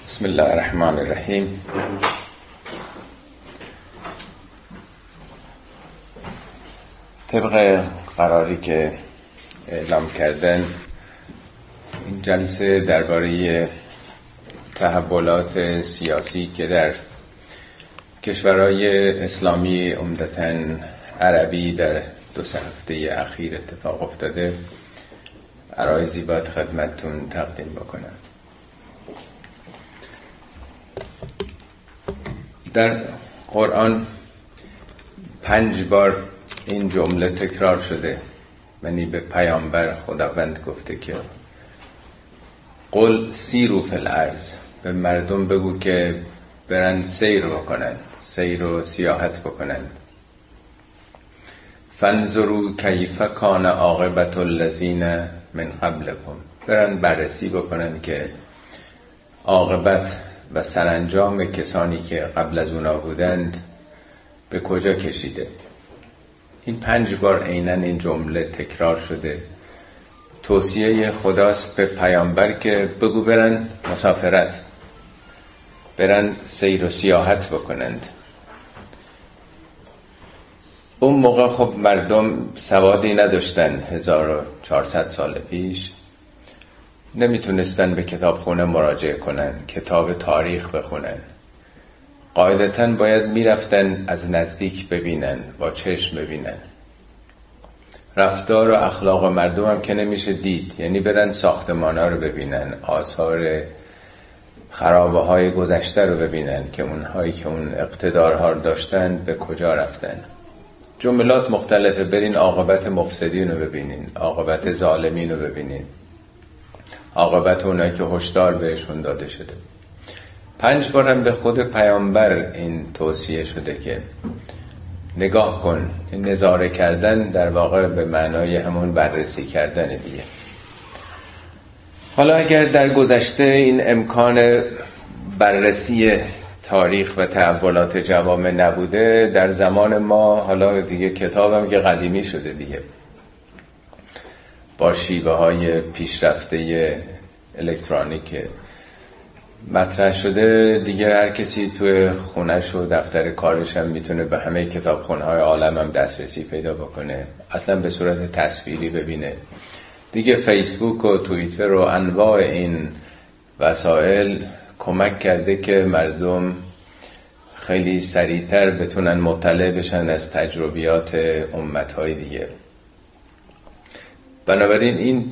بسم الله الرحمن الرحیم. طبق قراری که اعلام کردن این جلسه درباره تحولات سیاسی که در کشورهای اسلامی عمدتاً عربی در 2 هفته اخیر اتفاق افتاده عرایضی باید خدمتتون تقدیم بکنم. در قرآن 5 بار این جمله تکرار شده، یعنی به پیامبر خداوند گفته که قل سیروا فی الارض، به مردم بگو که برن سیر بکنن، سیر و سیاحت بکنن. فانظروا کیف کان عاقبة الذین من قبلکم، برن بررسی بکنن که عاقبت و سرانجام کسانی که قبل از اونا بودند به کجا کشیده. این 5 بار عیناً این جمله تکرار شده. توصیه خداست به پیامبر که بگو برن مسافرت، برن سیر و سیاحت بکنند. اون موقع خب مردم سوادی نداشتن، 1400 سال پیش نمیتونستن به کتابخونه مراجعه کنن، کتاب تاریخ بخونن. قاعدتاً باید میرفتن از نزدیک ببینن، با چشم ببینن. رفتار و اخلاق مردم هم که نمیشه دید، یعنی برن ساختمانا رو ببینن، آثار خرابه های گذشته رو ببینن که اونهایی که اون اقتدارها رو داشتن به کجا رفتن. جملات مختلفه، برین عاقبت مفسدین رو ببینین، عاقبت ظالمین رو ببینین، عاقبت اونایی که هشدار بهشون داده شده. 5 بارم به خود پیامبر این توصیه شده که نگاه کن. این نظاره کردن در واقع به معنای همون بررسی کردن دیگه. حالا اگر در گذشته این امکان بررسی تاریخ و تحولات جوامع نبوده، در زمان ما حالا دیگه کتابم که قدیمی شده دیگه، با شیوه های پیشرفته الکترونیک مطرح شده دیگه، هر کسی توی خونش و دفتر کارش هم میتونه به همه کتابخونه‌های عالم هم دسترسی پیدا بکنه، اصلا به صورت تصویری ببینه دیگه. فیسبوک و توییتر و انواع این وسایل کمک کرده که مردم خیلی سریعتر بتونن مطلع بشن از تجربیات امت‌های دیگه. بنابراین این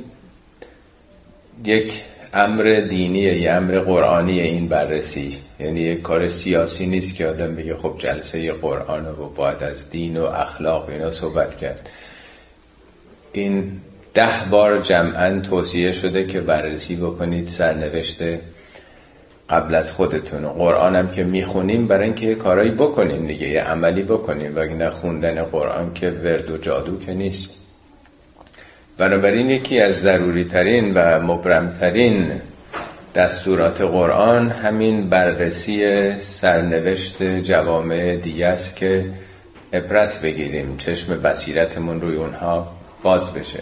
یک امر دینیه، یک امر قرآنیه این بررسی، یعنی یک کار سیاسی نیست که آدم بگه خب جلسه قرآنه و باید از دین و اخلاق اینا صحبت کرد. این 10 بار جمعاً توصیه شده که بررسی بکنید سرنوشت قبل از خودتون. قرآن هم که میخونیم برای اینکه یه کارایی بکنیم دیگه، یه عملی بکنیم، وگرنه خوندن قرآن که ورد و جادو که نیست. بنابراین یکی از ضروری ترین و مبرم ترین دستورات قرآن همین بررسی سرنوشت جوامع دیگه است که عبرت بگیریم، چشم بصیرتمون روی اونها باز بشه.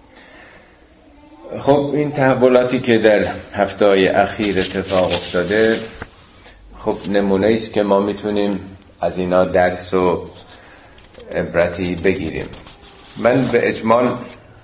خب این تحولاتی که در هفته‌های اخیر اتفاق افتاده خب نمونه است که ما میتونیم از اینا درس و عبرتی بگیریم. من به اجمال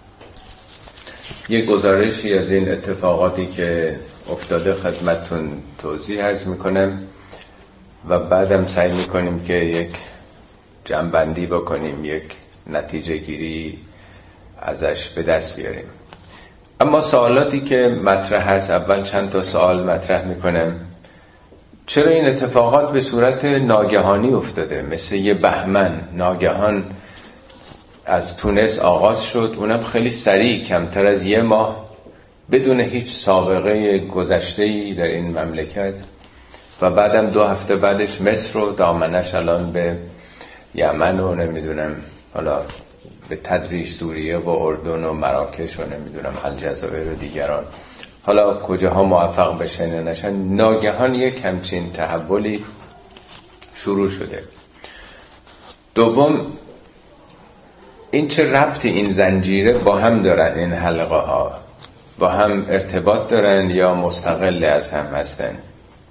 یه گزارشی از این اتفاقاتی که افتاده خدمتتون توضیح عرض میکنم و بعدم سعی میکنیم که یک جمع‌بندی بکنیم، یک نتیجه گیری ازش به دست بیاریم. اما سوالاتی که مطرح هست، اول چند تا سوال مطرح میکنم. چرا این اتفاقات به صورت ناگهانی افتاده؟ مثل یه بهمن ناگهان از تونس آغاز شد، اونم خیلی سریع، کمتر از 1 ماه، بدون هیچ سابقه گذشته‌ای در این مملکت، و بعدم 2 هفته بعدش مصر و دامنش الان به یمن و نمیدونم حالا به تدریج سوریه و اردن و مراکش و نمیدونم الجزایر و دیگران، حالا کجاها موفق بشن یا نشن. ناگهان یک همچین تحولی شروع شده. دوم، این چه ربطی این زنجیره با هم دارن؟ این حلقه ها با هم ارتباط دارن یا مستقل از هم هستن؟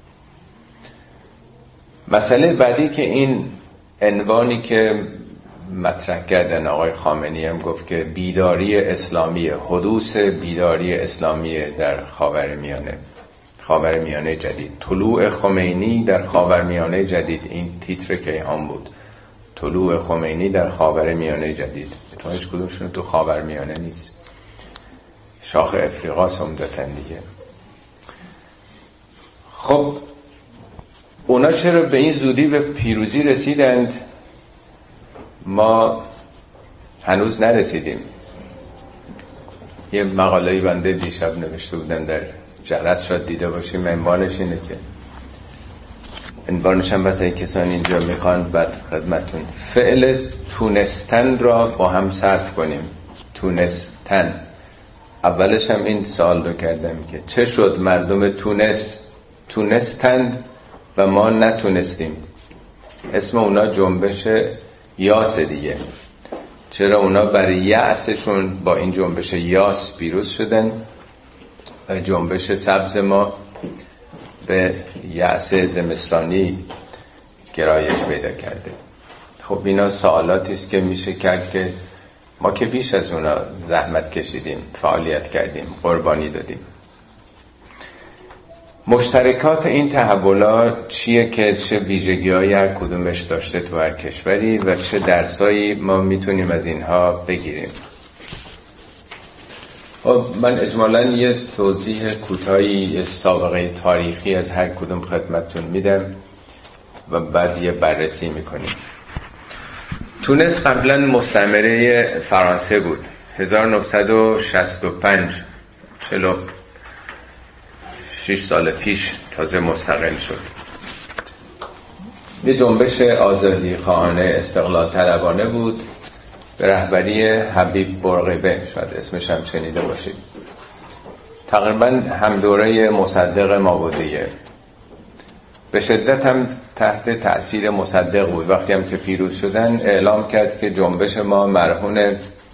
مسئله بعدی که این عنوانی که مطرح کردن آقای خامنه‌ای هم گفت که بیداری اسلامی، حدوث بیداری اسلامی در خاورمیانه جدید، طلوع خمینی در خاورمیانه جدید. این تیتر کیهان بود، طلوع خمینی در خاورمیانه جدید. تا هیچ کدومشون تو خاورمیانه نیست، شاخ افریقا عمدتاً دیگه. خب اونا چرا به این زودی به پیروزی رسیدند؟ ما هنوز نرسیدیم. یه مقاله‌ای بنده دیشب نوشته بودم در جرس، شاید دیده باشیم. عنوانش اینه که عنوانش هم واسه کسانی اینجا میخوان بعد خدمتون، فعل تونستن را با هم صرف کنیم. تونستن، اولش هم این سوال رو کردم که چه شد مردم تونستند و ما نتونستیم؟ اسم اونا جنبش یاس دیگه. چرا اونا برای یأسشون با این جنبش یاس پیروز شدن و جنبش سبز ما به یأس زمستانی گرایش پیدا کرده؟ خب اینا سوالاتی است که میشه کرد که ما که بیش از اونا زحمت کشیدیم، فعالیت کردیم، قربانی دادیم. مشترکات این تحولات چیه که چه ویژگی‌هایی هر کدومش داشته تو هر کشوری و چه درسایی ما میتونیم از اینها بگیریم؟ خب من اجمالاً یه توضیح کوتاهی، یه سابقه تاریخی از هر کدوم خدمتتون میدم و بعد یه بررسی میکنیم. تونس قبلا مستعمره فرانسه بود. 1965 46 سال پیش تازه مستقل شد. یه جنبش آزادی خواهانه استقلال طلبانه بود به رهبری حبیب بورقیبه، شاید اسمش هم شنیده باشید. تقریبا هم دوره مصدق مابودیه، به شدت هم تحت تأثیر مصدق بود. وقتی هم که پیروز شدن اعلام کرد که جنبش ما مرهون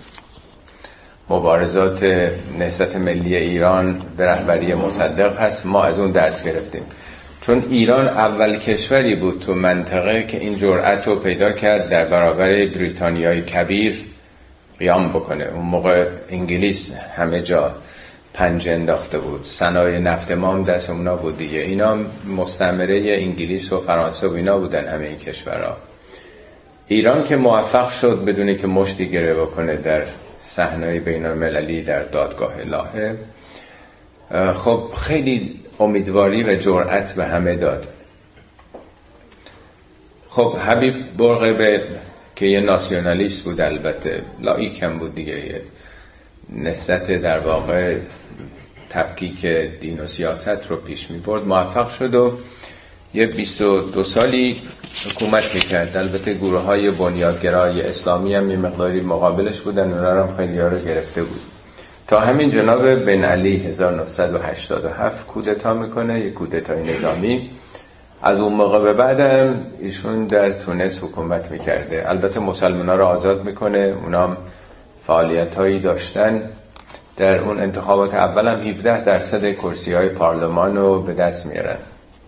مبارزات نهضت ملی ایران به رهبری مصدق هست. ما از اون درس گرفتیم، چون ایران اول کشوری بود تو منطقه که این جرأت رو پیدا کرد در برابر بریتانیای کبیر قیام بکنه. اون موقع انگلیس همه جا پنجه انداخته بود، صنایع نفت ما هم دست اونا بود دیگه. اینا مستعمره انگلیس و فرانسه و اینا بودن، همه این کشورها. ایران که موفق شد بدونه که مشتی گره بکنه در صحنه بین‌المللی در دادگاه لاهه، خب خیلی امیدواری و جرأت به همه داد. خب حبیب بورقیبه که یه ناسیونالیست بود، البته لایک هم بود دیگه، یه نهضت در واقع تفکیک دین و سیاست رو پیش می برد، موفق شد و یه 22 سالی حکومت میکرد. البته گروه های بنیادگرای اسلامی هم یه مقداری مقابلش بودن، اونا هم خیلی ها رو گرفته بود تا همین جناب بن علی 1987 کودتا میکنه، یه کودتای نظامی. از اون موقع به بعدم ایشون در تونس حکومت میکرده. البته مسلمان ها رو آزاد میکنه، اونا هم فعالیت هایی داشتن. در اون انتخابات اول هم 17% کرسی های پارلمان رو به دست میارن.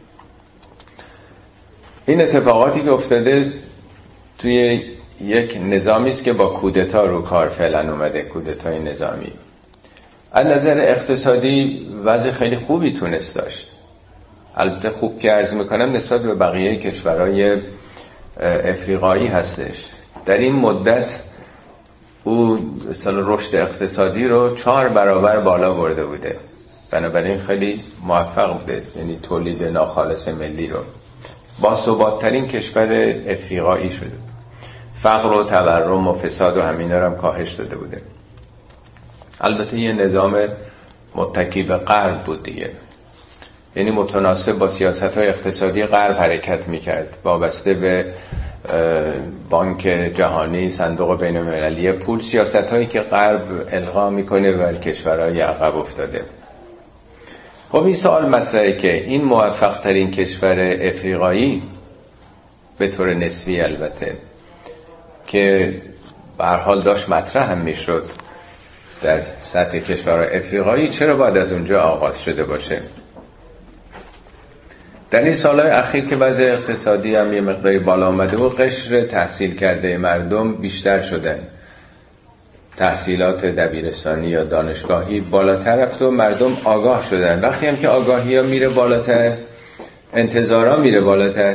این اتفاقاتی که افتاده توی یک نظامی است که با کودتا رو کار فعلا اومده، کودتای نظامی. از نظر اقتصادی وضع خیلی خوبی تونس داشت. البته خوب که عرض میکنم نسبت به بقیه کشورهای افریقایی هستش. در این مدت او رشد اقتصادی رو 4 برابر بالا برده بوده، بنابراین خیلی موفق بوده. یعنی تولید ناخالص ملی رو با ثبات‌ترین کشور افریقایی شده. فقر و تورم و فساد و همینا رو هم کاهش داده بوده. البته یه نظام متکی به غرب بود دیگه، یعنی متناسب با سیاست‌های اقتصادی غرب حرکت می‌کرد، وابسته به بانک جهانی، صندوق بین‌المللی پول، سیاست‌هایی که غرب القا می‌کنه بر کشورهای عقب افتاده. خب این سوال مطرحه که این موفق ترین کشور افریقایی به طور نسبی البته که به هر حال داشت مطرح هم میشد در سطح کشور افریقایی، چرا باید از اونجا آغاز شده باشه؟ در این سالهای اخیر که وضع اقتصادی هم یه مقداری بالا آمده و قشر تحصیل کرده مردم بیشتر شدن، تحصیلات دبیرستانی یا دانشگاهی بالاتر رفت و مردم آگاه شدن. وقتی هم که آگاهی ها میره بالاتر، انتظارا میره بالاتر.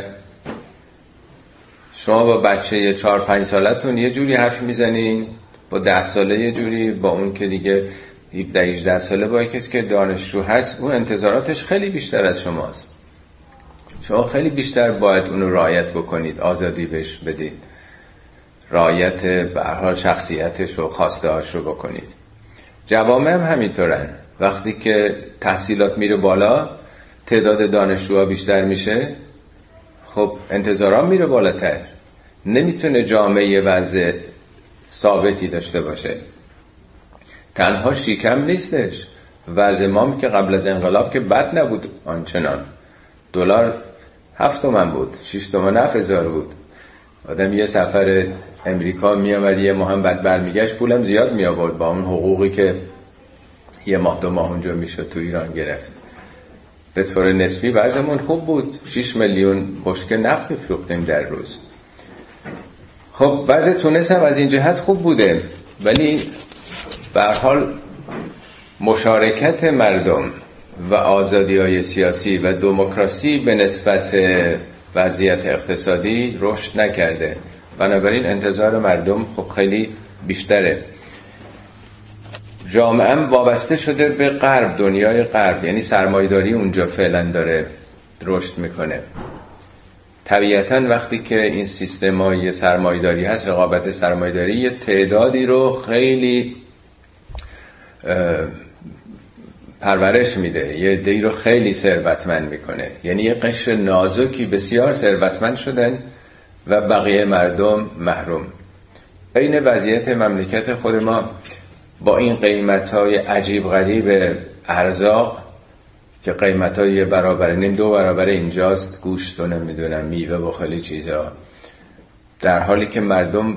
شما با بچه 4-5 سالتون یه جوری حرف میزنین، با 10 ساله یه جوری، با اون که دیگه 17-18 ساله، با کسی که دانشجو هست اون انتظاراتش خیلی بیشتر از شماست. شما خیلی بیشتر باید اونو رعایت بکنید، آزادی بهش بدید، رعایت به هر حال شخصیتش و خواسته‌هاش رو بکنید. جوامع هم همینطورن. وقتی که تحصیلات میره بالا، تعداد دانشجوها بیشتر میشه، خب انتظارات میره بالاتر. نمیتونه جامعه وضع ثابتی داشته باشه. تنها شیکم نیستش، وضع ما که قبل از انقلاب که بد نبود آنچنان. دلار 7 تومن بود، 6 تومن 7000 بود. آدم یه سفر امریکا می آمد یه ماه هم بعد برمیگشت، پولم زیاد می آورد با اون حقوقی که یه ماه 2 ماه اونجا میشد تو ایران گرفت. به طور نسبی وضعمون خوب بود، 6 میلیون بشکه نفت می‌فروختیم در روز. خب وضع تونس هم از این جهت خوب بوده، ولی به هر حال مشارکت مردم و آزادی‌های سیاسی و دموکراسی به نسبت وضعیت اقتصادی رشد نکرده. بنابراین انتظار مردم خب خیلی بیشتره. جامعه هم وابسته شده به غرب، دنیای غرب، یعنی سرمایه‌داری اونجا فعلا داره رشد میکنه. طبیعتاً وقتی که این سیستمای سرمایه‌داری هست، رقابت سرمایه‌داری یه تعدادی رو خیلی پرورش میده، یه عده‌ای رو خیلی ثروتمند میکنه. یعنی یه قشر نازکی بسیار ثروتمند شدن و بقیه مردم محروم. این وضعیت مملکت خود ما با این قیمت‌های عجیب غریب ارزاق که قیمت‌های 1 برابر نیم 2 برابر اینجاست، گوشت و نمیدونم میوه و خیلی چیزا، در حالی که مردم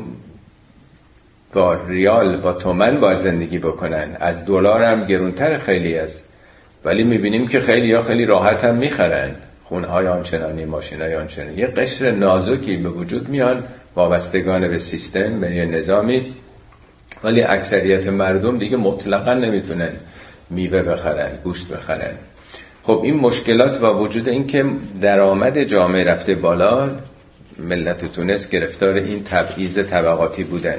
با ریال با تومن باید زندگی بکنن، از دلار هم گرونتر خیلی است، ولی میبینیم که خیلی راحت هم میخرن خونه‌های آنچنانی، ماشین‌های آنچنانی. یه قشر نازکی به وجود میان وابستگان به سیستم، به نظامی، ولی اکثریت مردم دیگه مطلقاً نمیتونن میوه بخرن، گوشت بخرن. خب این مشکلات و وجود این که درآمد جامعه رفته بالا، ملت تونس گرفتار این تبعیض طبقاتی بودن.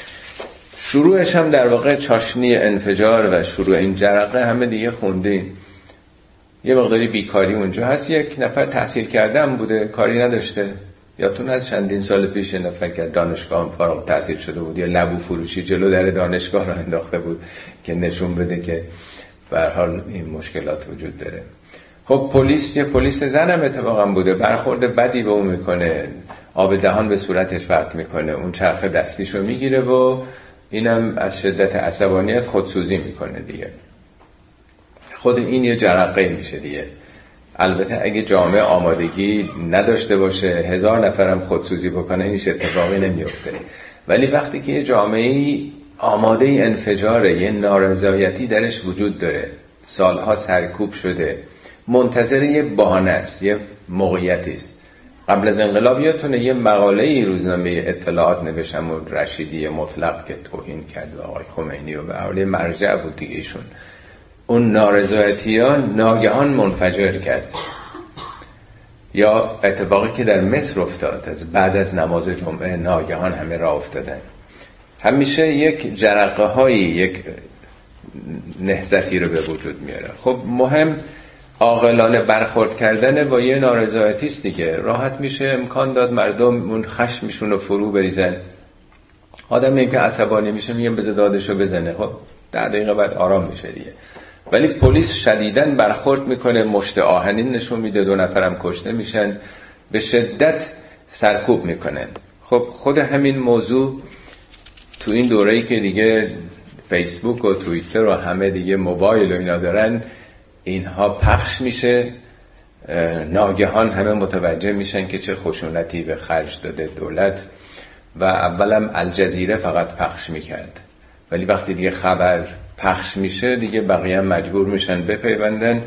شروعش هم در واقع چاشنی انفجار و شروع این جرقه همه دیگه خوندین. یه مقداری بیکاری اونجا هست، یک نفر تحصیل کرده هم بوده، کاری نداشته. یادتون از چندین سال پیش یه نفر که دانشگاه فارغ التحصیل شده بود، یا لبو فروشی جلو در دانشگاه رو انداخته بود که نشون بده که به هر حال این مشکلات وجود داره. خب یه پلیس زن هم اتفاقا بوده، برخورد بدی به اون میکنه، آب دهان به صورتش پرت میکنه، اون چرخ دستیشو میگیره و اینم از شدت عصبانیت خودسوزی میکنه دیگه. خود این یه جرقه میشه دیگه. البته اگه جامعه آمادگی نداشته باشه، 1000 نفرم خودسوزی بکنه، اینش اتفاقی نمیفته. ولی وقتی که یه جامعه آماده انفجاره، یه نارضایتی درش وجود داره، سالها سرکوب شده، منتظر یه بهانه است، یه موقعیتی است. قبل از انقلاب یادتونه یه مقاله روزنامه اطلاعات نوشتم و رشیدی مطلق که توهین کرد و آقای خمینی و به حال مرجع بود دیگه ایشون. اون نارضایتیان ناگهان منفجر کرد. یا اتفاقی که در مصر افتاد، از بعد از نماز جمعه ناگهان همه راه افتادن. همیشه یک جرقه هایی، یک نهضتی رو به وجود میاره. خب مهم عاقلانه برخورد کردن با یه نارضایتی است دیگه. راحت میشه امکان داد مردم اون خشمشون رو فرو بریزن. آدمی که عصبانی میشه میگم بذار دادشو بزنه، خب 10 دقیقه بعد آرام میشه دیگه. ولی پلیس شدیداً برخورد میکنه، مشت آهنین نشون میده، 2 نفرم کشته میشن، به شدت سرکوب میکنه. خب خود همین موضوع تو این دوره‌ای که دیگه فیسبوک و توییتر و همه دیگه موبایل و اینا دارن، اینها پخش میشه، ناگهان همه متوجه میشن که چه خشونتی به خرج داده دولت. و اولم الجزیره فقط پخش میکرد، ولی وقتی دیگه خبر پخش میشه دیگه بقیه هم مجبور میشن بپیوندن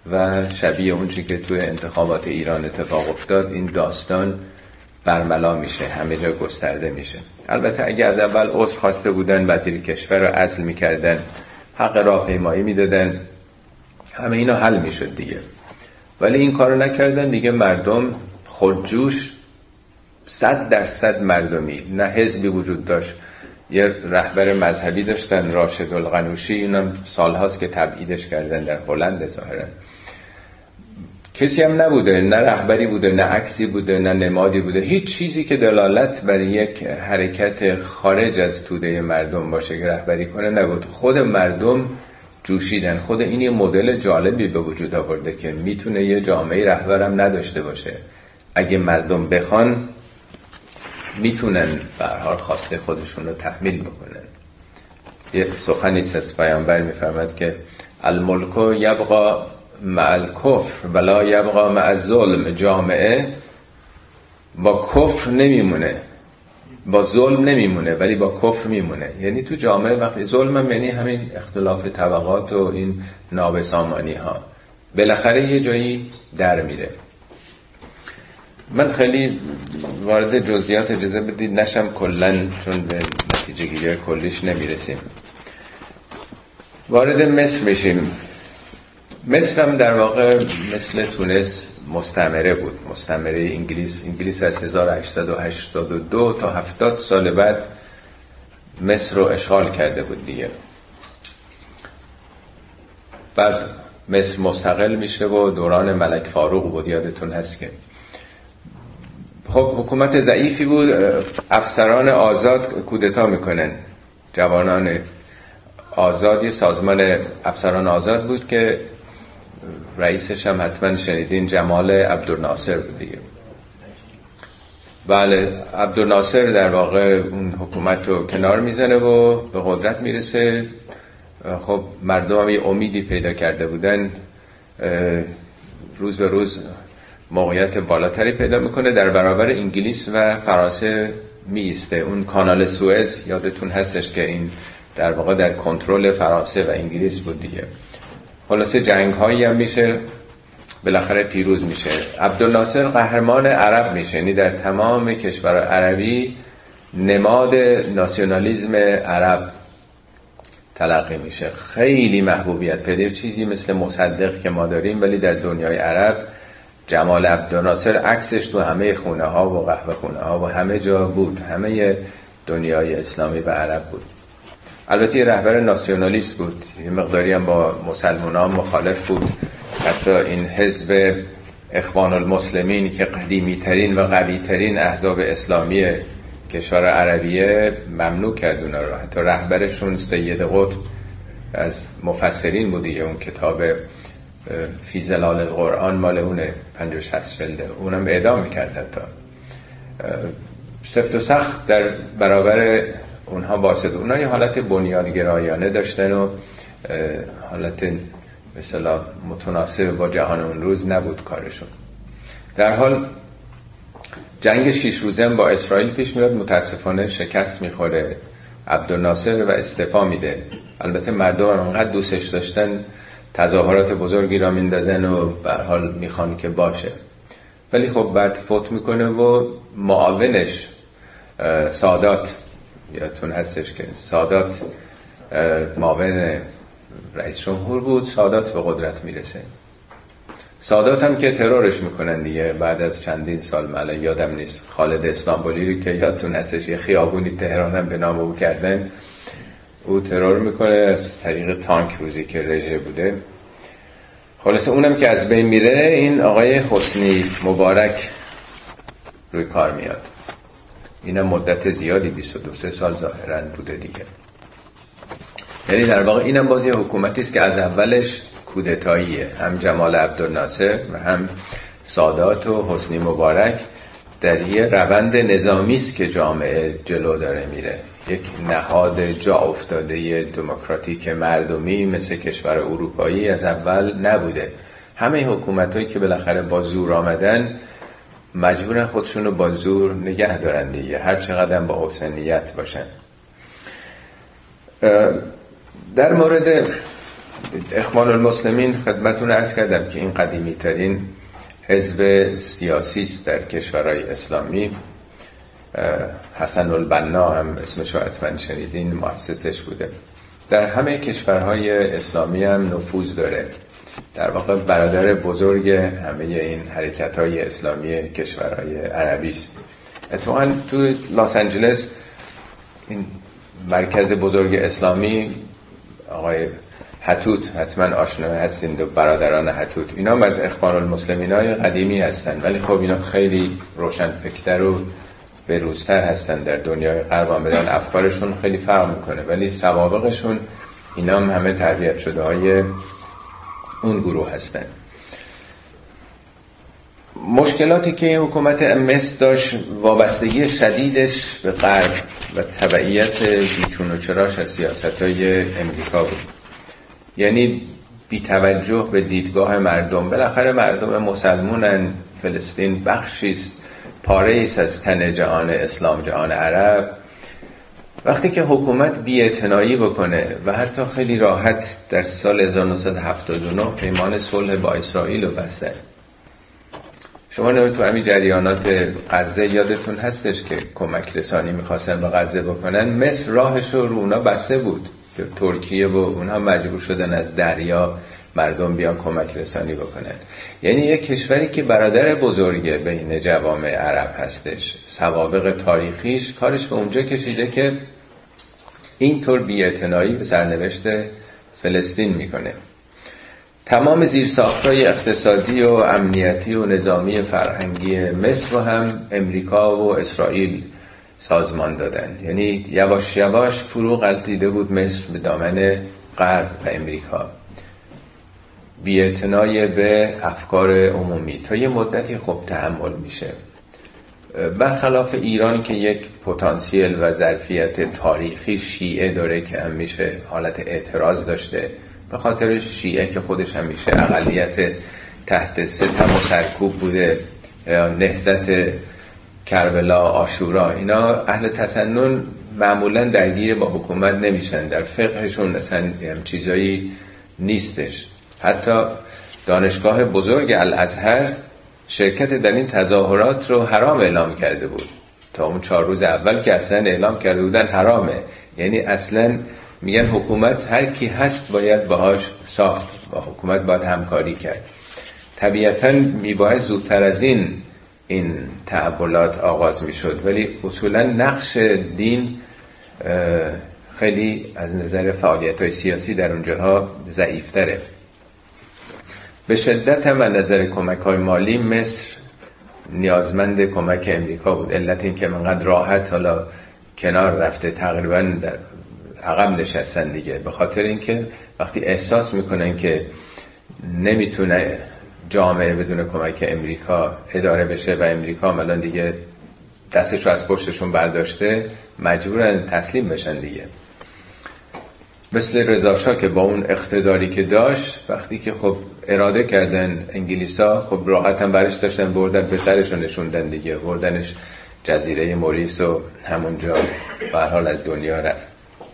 و شبیه اون چی که توی انتخابات ایران اتفاق افتاد این داستان برملا میشه، همه جا گسترده میشه. البته اگه از اول عذر خواسته بودن، وزیر کشور رو عزل میکردن، حق راهپیمایی میدادن، همه اینا حل میشد دیگه. ولی این کارو نکردن دیگه. مردم خودجوش 100% مردمی، نه حزبی وجود داشت. یه رهبر مذهبی داشتن، راشد القنوشی، اینم سالهاست که تبعیدش کردن در هلند ظاهرا. کسی هم نبوده، نه رهبری بوده، نه عکسی بوده، نه نمادی بوده، هیچ چیزی که دلالت بر یک حرکت خارج از توده مردم باشه که رهبری کنه نبود. خود مردم جوشیدن. خود این یه مدل جالبی به وجود آورده که میتونه یه جامعه رهبرم نداشته باشه. اگه مردم بخوان میتونن به هر حال خواسته خودشون رو تحمیل بکنن. یه سخنی از پیامبر میفرماد که الملک یبقى مع الکفر ولا یبقى مع الظلم. جامعه با کفر نمیمونه، با ظلم نمیمونه، ولی با کفر میمونه. یعنی تو جامعه وقتی ظلم هم یعنی همین اختلاف طبقات و این نابسامانی ها بالاخره یه جایی در میره. من خیلی وارد جزئیات اجازه بدید نشم کلن، چون به نتیجه گیری کلیش نمیرسیم. وارد مصر میشیم. مصر هم در واقع مثل تونس مستعمره بود، مستعمره انگلیس. انگلیس از 1882 تا 70 سال بعد مصر رو اشغال کرده بود دیگه. بعد مصر مستقل میشه و دوران ملک فاروق بود، یادتون هست که خب حکومت ضعیفی بود. افسران آزاد کودتا میکنن، جوانان آزاد. یه سازمان افسران آزاد بود که رئیسش هم حتما شنیدین، جمال عبدالناصر بود دیگه. بله، عبدالناصر در واقع اون حکومت رو کنار میزنه و به قدرت میرسه. خب مردم هم یه امیدی پیدا کرده بودن، روز به روز موقعیت بالاتری پیدا میکنه، در برابر انگلیس و فرانسه میسته. اون کانال سوئز یادتون هستش که این در واقع در کنترل فرانسه و انگلیس بود دیگه. خلاصه جنگ هایی هم میشه، بالاخره پیروز میشه. عبدالناصر قهرمان عرب میشه، یعنی در تمام کشور عربی نماد ناسیونالیسم عرب تلقی میشه. خیلی محبوبیت پیدا، چیزی مثل مصدق که ما داریم ولی در دنیای عرب جمال عبدالناصر عکسش تو همه خونه ها و قهوه خونه ها و همه جا بود، همه دنیای اسلامی و عرب بود. البته یه رهبر ناسیونالیست بود، یه مقداری هم با مسلمانان مخالف بود. حتی این حزب اخوان المسلمین که قدیمی ترین و قوی ترین احزاب اسلامی کشور عربیه ممنوع کرد اونا رو. حتی رهبرشون سید قطب از مفسرین بود دیگه، اون کتاب فی ظلال القرآن مال اونه، 50-60 جلده، اونم اعدام میکرد. حتی سفت و سخت در برابر اونها واسطه. اونها یه حالت بنیادگرایانه داشتن و حالت مثلا متناسب با جهان اون روز نبود کارشون. در حال جنگ 6 روزه با اسرائیل پیش میاد، متاسفانه شکست میخوره عبدالناصر و استعفا میده. البته مردم انقدر دوستش داشتن تظاهرات بزرگی را میندازن و به هر حال میخوان که باشه. ولی خب بعد فوت میکنه و معاونش سادات، یادتون هستش که سادات معاون رئیس جمهور بود، سادات به قدرت میرسه. سادات هم که ترورش میکنن دیگه بعد از چندین سال، من یادم نیست، خالد استانبولی که یادتون هستش یه خیابونی تهران هم به نام او کردن، او ترور میکنه از طریق تانک روزی که رژه بوده. خلاصه اونم که از بین میره، این آقای حسنی مبارک روی کار میاد. اینم مدت زیادی 22 سال ظاهرا بوده دیگه. یعنی در واقع اینم بازی حکومتی است که از اولش کودتاییه. هم جمال عبدالناصر و هم سادات و حسنی مبارک در یه روند نظامی است که جامعه جلو داره میره. یک نهاد جا افتاده دموکراتیک مردمی مثل کشور اروپایی از اول نبوده. همه حکومتایی که بالاخره با زور آمدن مجبورن خودشون رو با زور نگه دارن دیگه، هر چقدر با حسنیت باشن. در مورد اخوان المسلمین خدمتون عرض کردم که این قدیمی ترین حزب سیاسی است در کشورهای اسلامی. حسن البنا هم اسمشو حتما شنیدین، مؤسسش بوده. در همه کشورهای اسلامی هم نفوذ داره، در واقع برادر بزرگ همه این حرکت‌های اسلامی کشورهای عربی است. اتفاقا تو لس آنجلس این مرکز بزرگ اسلامی، آقای حتوت حتما آشنا هستین، برادران حتوت، اینا هم از اخوان المسلمین های قدیمی هستن، ولی خب اینا خیلی روشنفکرتر و بروزتر هستن. در دنیای غرب آمدن افکارشون خیلی فرق میکنه، ولی سوابقشون اینا هم همه تربیت شده های اون گروه هستن. مشکلاتی که حکومت مصر داشت وابستگی شدیدش به غرب و تبعیت بیچون و چراش از سیاست‌های امریکا بود. یعنی بی‌توجه به دیدگاه مردم. بالاخره مردم مسلمانن، فلسطین بخشی است، پاره‌ای است از تن جهان اسلام، جهان عرب. وقتی که حکومت بی‌اعتنایی بکنه و حتی خیلی راحت در سال 1979 پیمان صلح با اسرائیل رو بسته. شما تو همین جریانات غزه یادتون هستش که کمک رسانی میخواستن به غزه بکنن، مصر راهش رو اونا بسته بود که ترکیه و اونها مجبور شدن از دریا مردم بیان کمک رسانی بکنن. یعنی یک کشوری که برادر بزرگه بین جوامع عرب هستش، سوابق تاریخیش کارش به اونجا کشیده که اینطور بی‌اعتنایی به سرنوشت فلسطین میکنه. تمام زیرساخت‌های اقتصادی و امنیتی و نظامی فرهنگی مصر رو هم امریکا و اسرائیل سازمان دادن. یعنی یواش یواش فرو غلطیده بود مصر به دامن غرب و امریکا. بی‌اعتنایی به افکار عمومی تا یه مدتی خب تحمل میشه. برخلاف ایران که یک پتانسیل و ظرفیت تاریخی شیعه داره که همیشه حالت اعتراض داشته، به خاطر شیعه که خودش همیشه اقلیت تحت ستم و سرکوب بوده، نهضت کربلا، عاشورا، اینا اهل تسنن معمولا درگیر با حکومت نمیشن، در فقهشون اصلا چیزایی نیستش. حتی دانشگاه بزرگ الازهر شرکت در این تظاهرات رو حرام اعلام کرده بود. تا اون 4 روز اول که اصلا اعلام کرده بودن حرامه. یعنی اصلا میگن حکومت هر کی هست باید باهاش ساخت، با حکومت باید همکاری کرد. طبیعتاً میباید زودتر از این تحولات آغاز میشد، ولی اصولا نقش دین خیلی از نظر فعالیت‌های سیاسی در اونجاها ضعیف‌تره. به شدت هم از نظر کمک‌های مالی مصر نیازمند کمک امریکا بود. علت این که منقدر راحت حالا کنار رفته، تقریباً در عقب نشستن دیگه، به خاطر اینکه وقتی احساس میکنن که نمیتونه جامعه بدون کمک امریکا اداره بشه و امریکا الان دیگه دستش رو از پشتشون برداشته، مجبورن تسلیم بشن دیگه. مثل رضا شاه که با اون اقتداری که داشت، وقتی که خب اراده کردن انگلیسا، خب راحت هم برش داشتن بردن پسرش رو نشوندن دیگه، بردنش جزیره موریس و همونجا به هر حال از دنیا رفت.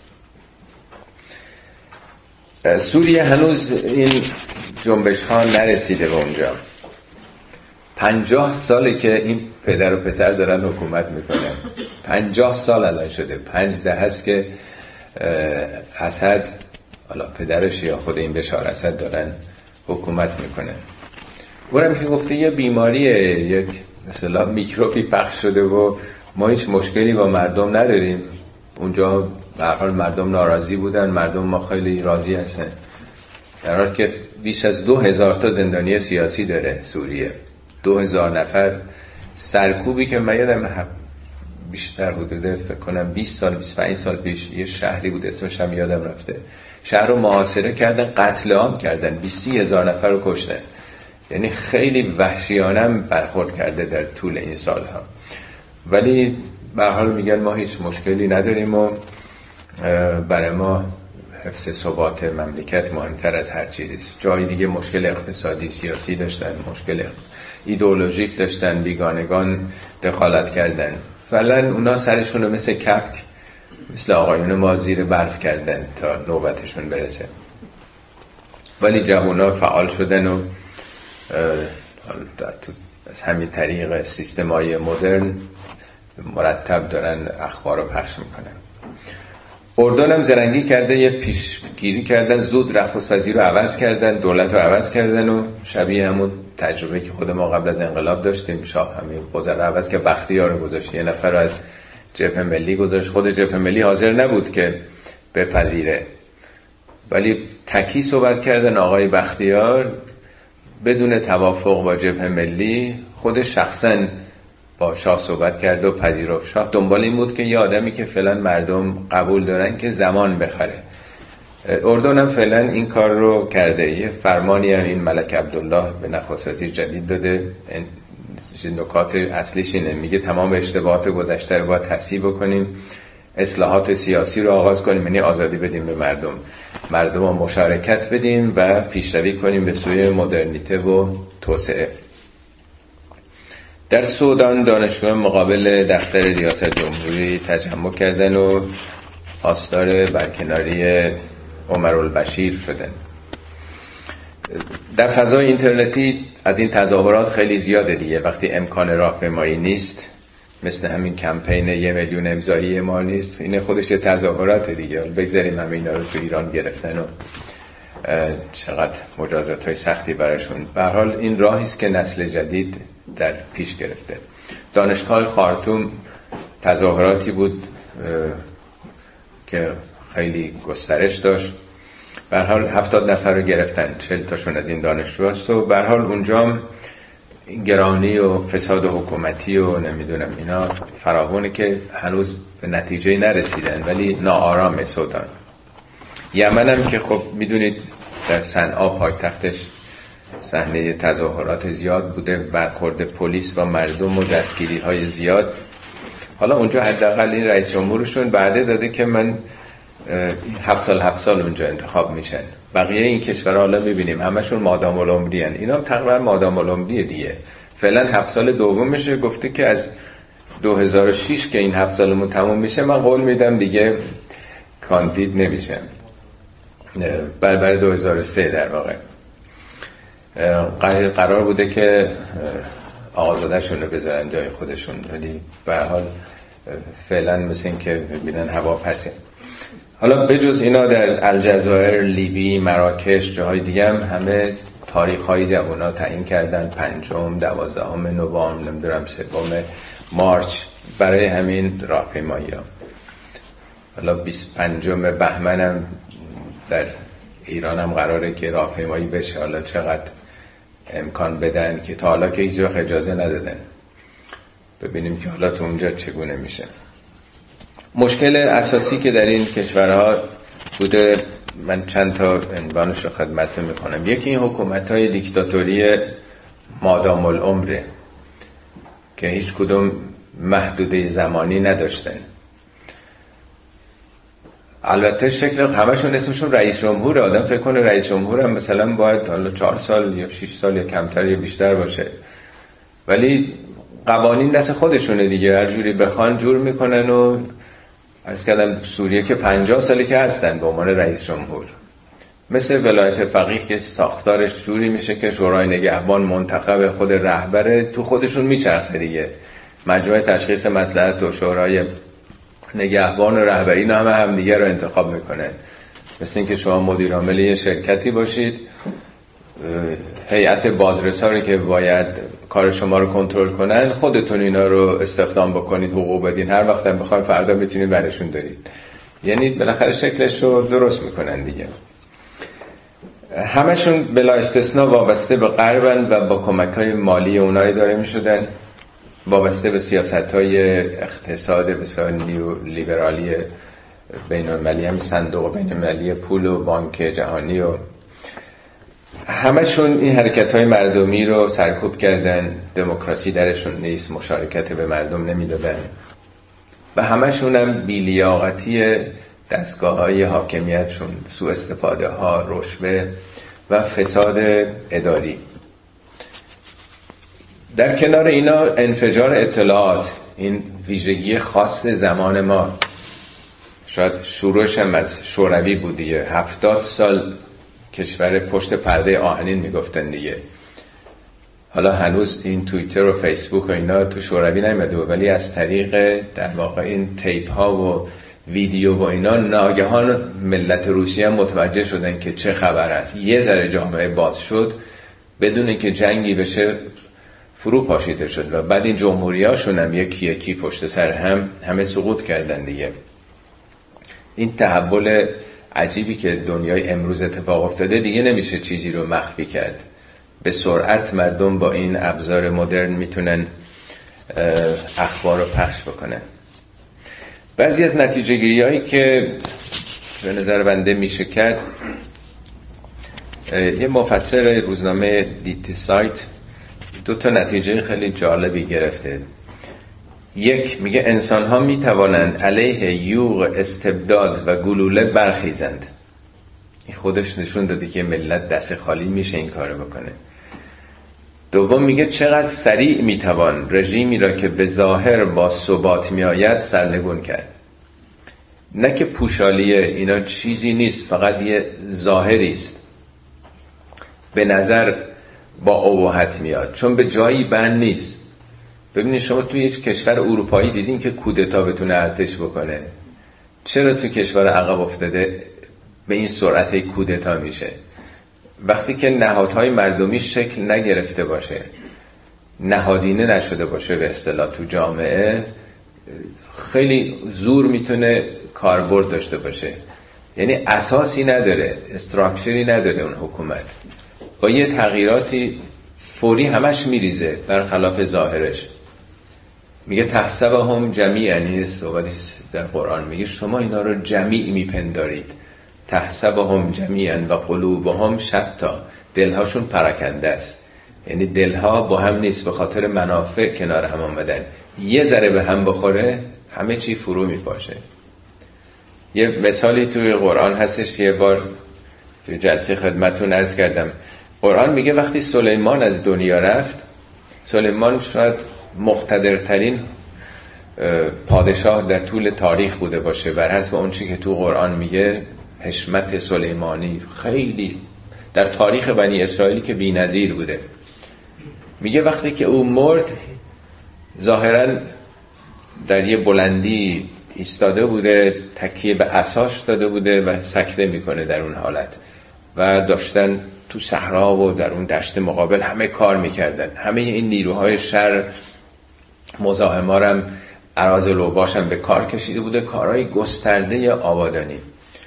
سوریه هنوز این جنبش ها نرسیده به اونجا. 50 ساله که این پدر و پسر دارن حکومت میکنن. 50 سال الان شده، 5 دهه است که اسد، حالا پدرش یا خود این بشار اسد دارن حکومت میکنن. اونم که گفته یه بیماریه، یک مثلا میکروبی پخش شده و ما هیچ مشکلی با مردم نداریم. اونجا به هر حال مردم ناراضی بودن، مردم ما خیلی راضی هستن، در حالی که بیش از 2000 تا زندانی سیاسی داره سوریه. 2000 نفر. سرکوبی که من یادم بیشتر حدود فکر کنم 20 سال 25 سال پیش یه شهری بود اسمش هم یادم رفته، شهر رو محاصره کردن، قتل عام کردن، 20000 نفر رو کشتن. یعنی خیلی وحشیانه برخورد کرده در طول این سالها. ولی به هر حال میگن ما هیچ مشکلی نداریم و برای ما حفظ ثبات مملکت مهمتر از هر چیزیست. جای دیگه مشکل اقتصادی سیاسی داشتن، مشکل ایدئولوژیک داشتن، بیگانگان دخالت کردن. فعلا اونا سرشون رو مثل کپک، مثل آقایون ما زیر برف کردن تا نوبتشون برسه. ولی جوونا فعال شدن و از همین طریق سیستمای مدرن مرتب دارن اخبار رو پخش میکنن. اردن هم زرنگی کرده، یه پیشگیری کردن، زود نخست وزیر رو عوض کردن، دولت رو عوض کردن و شبیه همون تجربه که خود ما قبل از انقلاب داشتیم، شاه همین وزرا عوض که بختیار رو گذاشت، یه نفر رو از جبهه ملی گذاشت. خود جبهه ملی حاضر نبود که بپذیره، ولی تکی صحبت کردن آقای بختیار بدون توافق با جبهه ملی، خود شخصا با شاه صحبت کرد و پذیرفت. شاه دنبال این بود که یه آدمی که فعلا مردم قبول دارن که زمان بخره. اردن هم فعلا این کار رو کرده. یه فرمانی هم این ملک عبدالله به نخست وزیر جدید داده. نکات اصلیش اینه، میگه تمام اشتباهات گذشته رو باید تصحیح بکنیم، اصلاحات سیاسی رو آغاز کنیم، یعنی آزادی بدیم به مردم رو مشارکت بدیم و پیشروی کنیم به سوی مدرنیته و توسعه. در سودان دانشجویان مقابل دفتر ریاست جمهوری تجمع کردن و خواستار برکناری عمرالبشیر شدن. در فضای اینترنتی از این تظاهرات خیلی زیاده دیگه. وقتی امکان راهپیمایی نیست، مثل همین کمپین 1 میلیون امضایی ما نیست، این خودش یه تظاهرات دیگه. بگذاریم همه اینا رو تو ایران گرفتن و چقدر مجازات های سختی براشون. به هر حال این راهی است که نسل جدید در پیش گرفته. دانشگاه خارتوم تظاهراتی بود که خیلی گسترش داشت. به هر حال 70 نفر رو گرفتن، 40 تاشون از این دانشجو هست و به هر حال اونجا گرانی و فساد حکومتی و نمیدونم اینا فراوونه که هنوز به نتیجه نرسیدن، ولی ناآرام سودان. یمن هم که خب میدونید در صنعا پایتختش صحنه تظاهرات زیاد بوده، برخورد پلیس با مردم و دستگیری های زیاد. حالا اونجا حداقل این رئیس جمهورشون بعده داده که من 7 سال اونجا انتخاب میشن. بقیه این کشورها حالا میبینیم همشون مادام العمری هن. اینا هم تقریبا مادام العمری دیگه. فعلا 7 سال دومشه، گفته که از 2006 که این 7 سالمون تموم میشه من قول میدم دیگه کاندید نمیشم. برای 2003 در واقع قرار بوده که آقازاده‌شون رو بذارن جای خودشون، ولی به هر حال فعلا مثل این که ببینن هوا پسه. حالا بجز اینا در الجزایر، لیبی، مراکش، جاهای دیگه هم همه تاریخ‌های جوونا تعیین کردن، 5، 12 نوامبر، نمیدونم 3 مارچ برای همین راهپیمایی‌ها. حالا 25 بهمن هم در ایران هم قراره که راهپیمایی بشه. حالا چقدر امکان بدن که تا حالا که هیچ وقت اجازه ندادن. ببینیم که حالا تو اونجا چگونه میشه. مشکل اساسی که در این کشورها بوده، من چند تا عنوانش رو خدمتتون میکنم. یکی این حکومت‌های دیکتاتوری مادام العمره که هیچ کدوم محدوده زمانی نداشتن. البته شکل همشون اسمشون رئیس جمهوره. آدم فکر کنه رئیس جمهور هم مثلا باید حالا 4 سال یا 6 سال یا کمتر یا بیشتر باشه، ولی قوانین دست خودشونه دیگه، هر جوری بخوان جور میکنن. و عرض کردم سوریه که 50 سالی که هستن به عنوان رئیس جمهور، مثل ولایت فقیه که ساختارش جوری میشه که شورای نگهبان منتخب خود رهبره، تو خودشون میچرخه دیگه. مجموعه تشخیص مصلحت و شورای نگهبان و رهبری نامه هم دیگه رو انتخاب میکنن. مثل اینکه شما مدیر عامل یه شرکتی باشید، هیئت بازرسانی که باید کار شما رو کنترل کنن خودتون اینا رو استخدام بکنید، حقوق بدین، هر وقت هم بخواید فردا میتونید برشون دارید. یعنی بالاخره شکلش رو درست میکنن دیگه. همشون بلا استثناء وابسته به غربن و با کمک‌های مالی اونایی داره میشدن، وابسته به سیاست‌های اقتصاد بسیار نیو لیبرالی بین‌المللی، هم صندوق بین‌المللی پول و بانک جهانی، و همشون این حرکت‌های مردمی رو سرکوب کردن. دموکراسی درشون نیست، مشارکت به مردم نمیدادن و همشون هم بی‌لیاقتی دستگاه‌های حاکمیتشون، سوء استفاده ها، رشوه و فساد اداری. در کنار اینا انفجار اطلاعات، این ویژگی خاص زمان ما، شاید شروعش هم از شوروی بود دیگه. 70 سال کشور پشت پرده آهنین میگفتن دیگه. حالا هنوز این توییتر و فیسبوک و اینا تو شوروی نیامده، ولی از طریق در واقع این تیپ ها و ویدیو و اینا ناگهان ملت روسیه هم متوجه شدن که چه خبر است. یه ذره جامعه باز شد بدون اینکه جنگی بشه، فرو پاشیده شد و بعد این جمهوریاشون هم یکی یکی پشت سر هم همه سقوط کردن دیگه. این تحول عجیبی که دنیای امروز اتفاق افتاده دیگه نمیشه چیزی رو مخفی کرد. به سرعت مردم با این ابزار مدرن میتونن اخبار رو پخش بکنن. بعضی از نتیجه گیری هایی که به نظر بنده میشه کرد، یه مفسر روزنامه دیتی سایت 2 نتیجه خیلی جالبی گرفته. یک، میگه انسان ها میتوانند علیه یوغ استبداد و گلوله برخیزند. این خودش نشون داده که ملت دست خالی میشه این کارو بکنه. دوم، میگه چقدر سریع میتوان رژیمی را که به ظاهر با ثبات میآید سرنگون کرد. نه که پوشالیه، اینا چیزی نیست، فقط یه ظاهری است، به نظر با ابهت میاد چون به جایی بند نیست. ببینید شما توی یک کشور اروپایی دیدین که کودتا بتونه ارتش بکنه؟ چرا تو کشور عقب افتاده به این سرعت کودتا میشه؟ وقتی که نهادهای مردمی شکل نگرفته باشه، نهادینه نشده باشه به اصطلاح تو جامعه، خیلی زور میتونه کاربرد داشته باشه. یعنی اساسی نداره، استراکچری نداره اون حکومت، با یه تغییراتی فوری همش میریزه برخلاف ظاهرش. میگه تحسبهم جمیعا، یعنی صحبتی در قرآن میگه شما اینا رو جمیع میپندارید، تحسبهم جمیعا و قلوبهم شتا، دلهاشون پراکنده است. یعنی دلها با هم نیست، به خاطر منافع کنار هم آمدن. یه ذره به هم بخوره همه چی فرو میپاشه. یه مثالی توی قرآن هستش، یه بار توی جلسه خدمتتون عرض کردم. قرآن میگه وقتی سلیمان از دنیا رفت، سلیمان شاید مقتدرترین پادشاه در طول تاریخ بوده باشه بر حسب اون چی که تو قرآن میگه. حشمت سلیمانی خیلی در تاریخ بنی اسرائیل که بی‌نظیر بوده. میگه وقتی که او مرد ظاهراً در یه بلندی ایستاده بوده، تکیه به عصاش داده بوده و سکته میکنه در اون حالت، و داشتن تو صحرا و در اون دشت مقابل همه کار میکردن. همه این نیروهای شر مزاحما رو اراذل و باشن به کار کشیده بوده، کارهای گسترده آبادانی،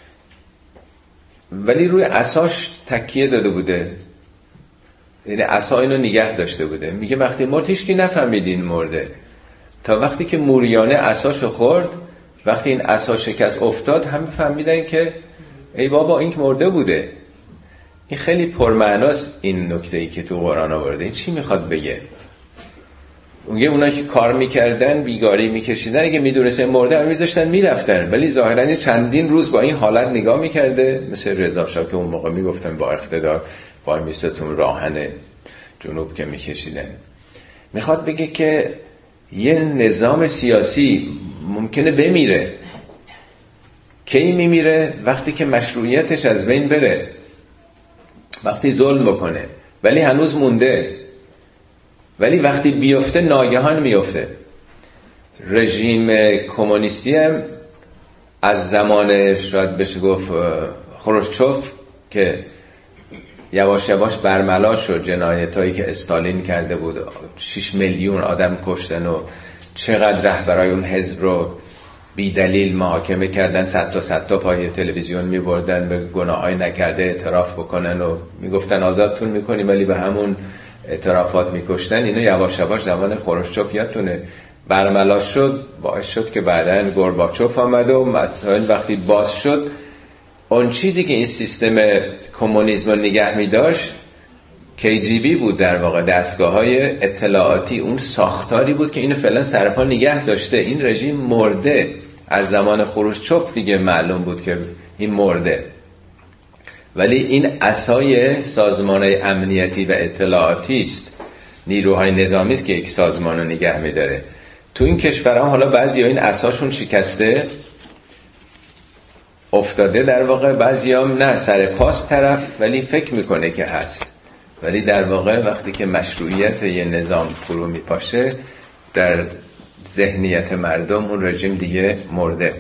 ولی روی عصاش تکیه داده بوده، یعنی عصا اینو نگه داشته بوده. میگه وقتی مرد هیچ کی نفهمید این مرده، تا وقتی که موریانه عصاشو خورد، وقتی این عصا شکست افتاد همه فهمیدن که ای بابا این مرده بوده. این خیلی پرمعناست این نکته‌ای که تو قرآن آورده. این چی میخواد بگه؟ اونگه اونا که کار میکردن، بیگاری میکشیدن، اگه میدونستن مرده هم میذاشتن میرفتن، ولی ظاهراً چندین روز با این حالت نگاه میکرده، مثل رضا شاه که اون موقع میگفتن با اقتدار وای میستون راهن جنوب که میکشیدن. میخواد بگه که یه نظام سیاسی ممکنه بمیره. کی میمیره؟ وقتی که مشروعیتش از بین بره، وقتی ظلم بکنه، ولی هنوز مونده. ولی وقتی بیفته ناگهان میفته. رژیم کمونیستی هم از زمان شاید بشه گفت خروشچوف که یواش یواش برملا شد، جنایتایی که استالین کرده بود، 6 میلیون آدم کشتن و چقدر رهبرای اون حزب رو بی دلیل محاکمه کردن، 100 تا پای تلویزیون میبردن به گناهایی نکرده اعتراف بکنن و میگفتن آزادتون میکنیم، ولی به همون اعترافات میکشتن. اینو یواش یواش زمان خروشچوف یادتونه برملا شد، باعث شد که بعداً گورباچوف آمد و مسائل وقتی باز شد، اون چیزی که این سیستم کمونیسم رو نگه می‌داشت KGB بود، در واقع دستگاه‌های اطلاعاتی، اون ساختاری بود که اینو فعلا سرپا نگه داشته. این رژیم مرده. از زمان خروشچوف دیگه معلوم بود که این مرده، ولی این عصای سازمان‌های امنیتی و اطلاعاتی است، نیروهای نظامی است که یک سازمان رو نگه می‌داره. تو این کشورها حالا بعضی‌ها این عصاشون شکسته، افتاده در واقع. بعضیام نه سر پاس طرف ولی فکر میکنه که هست، ولی در واقع وقتی که مشروعیت یه نظام فرو میپاشه در ذهنیت مردم اون رژیم دیگه مرده.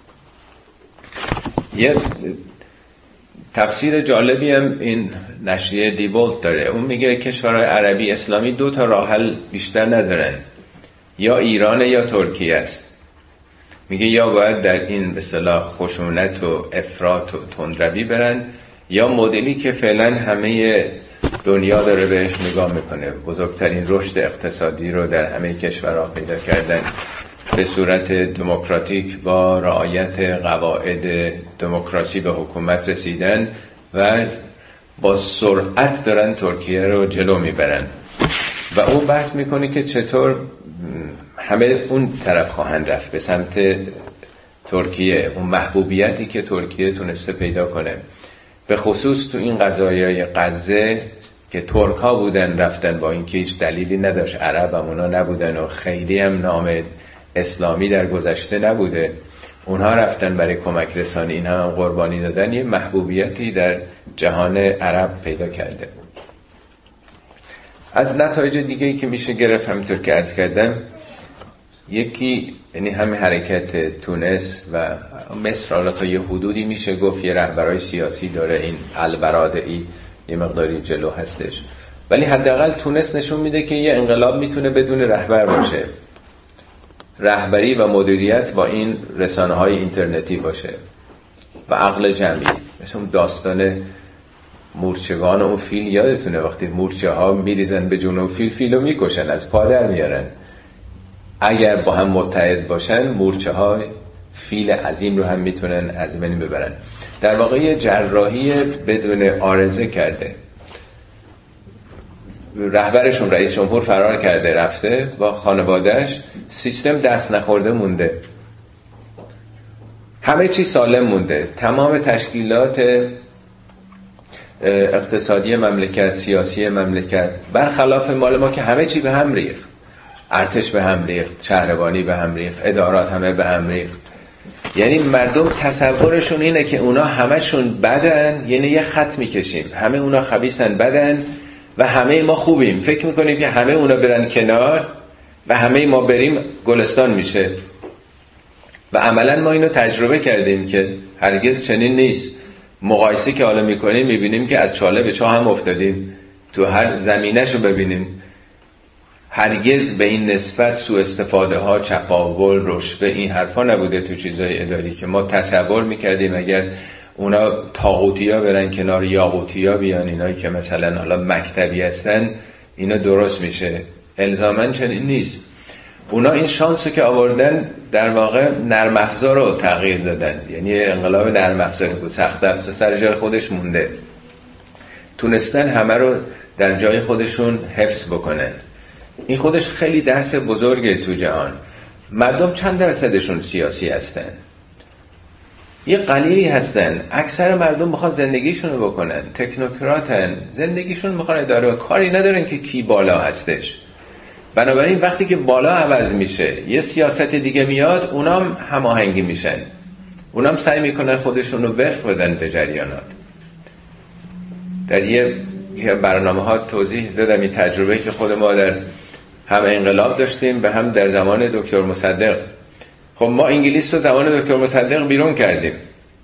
یه تفسیر جالبی هم این نشریه دیولت داره. اون میگه کشورهای عربی اسلامی 2 تا راه حل بیشتر ندارن، یا ایران یا ترکیه است. میگه یا باید در این به اصطلاح خشونت و افراط و تندروی برن، یا مدلی که فعلا همه دنیا داره بهش نگاه میکنه، بزرگترین رشد اقتصادی رو در همه کشورها پیدا کردن به صورت دموکراتیک با رعایت قواعد دموکراسی به حکومت رسیدن و با سرعت دارن ترکیه رو جلو میبرن. و اون بحث میکنه که چطور همه اون طرف خواهند رفت به سمت ترکیه، اون محبوبیتی که ترکیه تونسته پیدا کنه، به خصوص تو این قضایای غزه که ترک ها بودن رفتن، با اینکه هیچ دلیلی نداشت، عرب هم اونا نبودن و خیلی هم نام اسلامی در گذشته نبوده، اونها رفتن برای کمک رسانی، این هم قربانی دادن، یه محبوبیتی در جهان عرب پیدا کرده. از نتایج دیگه‌ای که میشه گرفت همینطور که عرض کردم، یکی یعنی همین حرکت تونس و مصر، حالا تا یه حدودی میشه گفت یه رهبرای سیاسی داره، این البرادعی یه مقداری جلو هستش، ولی حداقل تونس نشون میده که یه انقلاب میتونه بدون رهبر باشه، رهبری و مدیریت با این رسانه‌های اینترنتی باشه و عقل جمعی. مثل اون داستان مورچگان و فیل، یادتونه وقتی مورچه ها میریزن به جون فیل، فیلو میکشن، از پا در میارن. اگر با هم متحد باشن مورچه ها فیل عظیم رو هم میتونن از بین ببرن. در واقع یه جراحی بدون عارضه کرده. رهبرشون رئیس جمهور فرار کرده رفته با خانوادهش، سیستم دست نخورده مونده، همه چی سالم مونده، تمام تشکیلات اقتصادی مملکت، سیاسی مملکت، برخلاف مال ما که همه چی به هم ریخت، ارتش به هم ریخت، شهربانی به هم ریخت، ادارات همه به هم ریخت. یعنی مردم تصورشون اینه که اونا همشون بدن، یعنی یه خط میکشیم همه اونا خبیثن بدن و همه ما خوبیم، فکر میکنیم که همه اونا برن کنار و همه ما بریم گلستان میشه. و عملا ما اینو تجربه کردیم که هرگز چنین نیست. مقایسه که حالا میکنیم میبینیم که از چاله به چاه هم افتادیم، تو هر زمینه‌شو ببینیم هرگز به این نسبت سوء استفاده ها، چپاول، رشوه، این حرفا نبوده تو چیزای اداری که ما تصور میکردیم اگر اونا طاغوتیا برن کنار یاقوتیا بیان، اینایی که مثلا حالا مکتبی هستن، اینا درست میشه. الزاماً چنین نیست. اونا این شانسو که آوردن در واقع نرم افزار رو تغییر دادن، یعنی انقلاب نرم افزاری بود، سخت افزار سر جای خودش مونده، تونستن همه رو در جای خودشون حفظ بکنن. این خودش خیلی درس بزرگه تو جهان. مردم چند درصدشون سیاسی هستن؟ یه قلیلی هستن. اکثر مردم میخوان زندگیشون رو بکنن، تکنوکراتن، زندگیشون میخوان اداره، کاری ندارن که کی بالا هستش. بنابراین وقتی که بالا عوض میشه یه سیاست دیگه میاد، اونام هماهنگی میشن، اونام سعی میکنن خودشون رو وفق بدن به جریانات. در یه برنامه ها توضیح دادم این تجربه که خود ما در هم انقلاب داشتیم به هم در زمان دکتر مصدق. خب ما انگلیس رو زمان دکتر مصدق بیرون کردیم،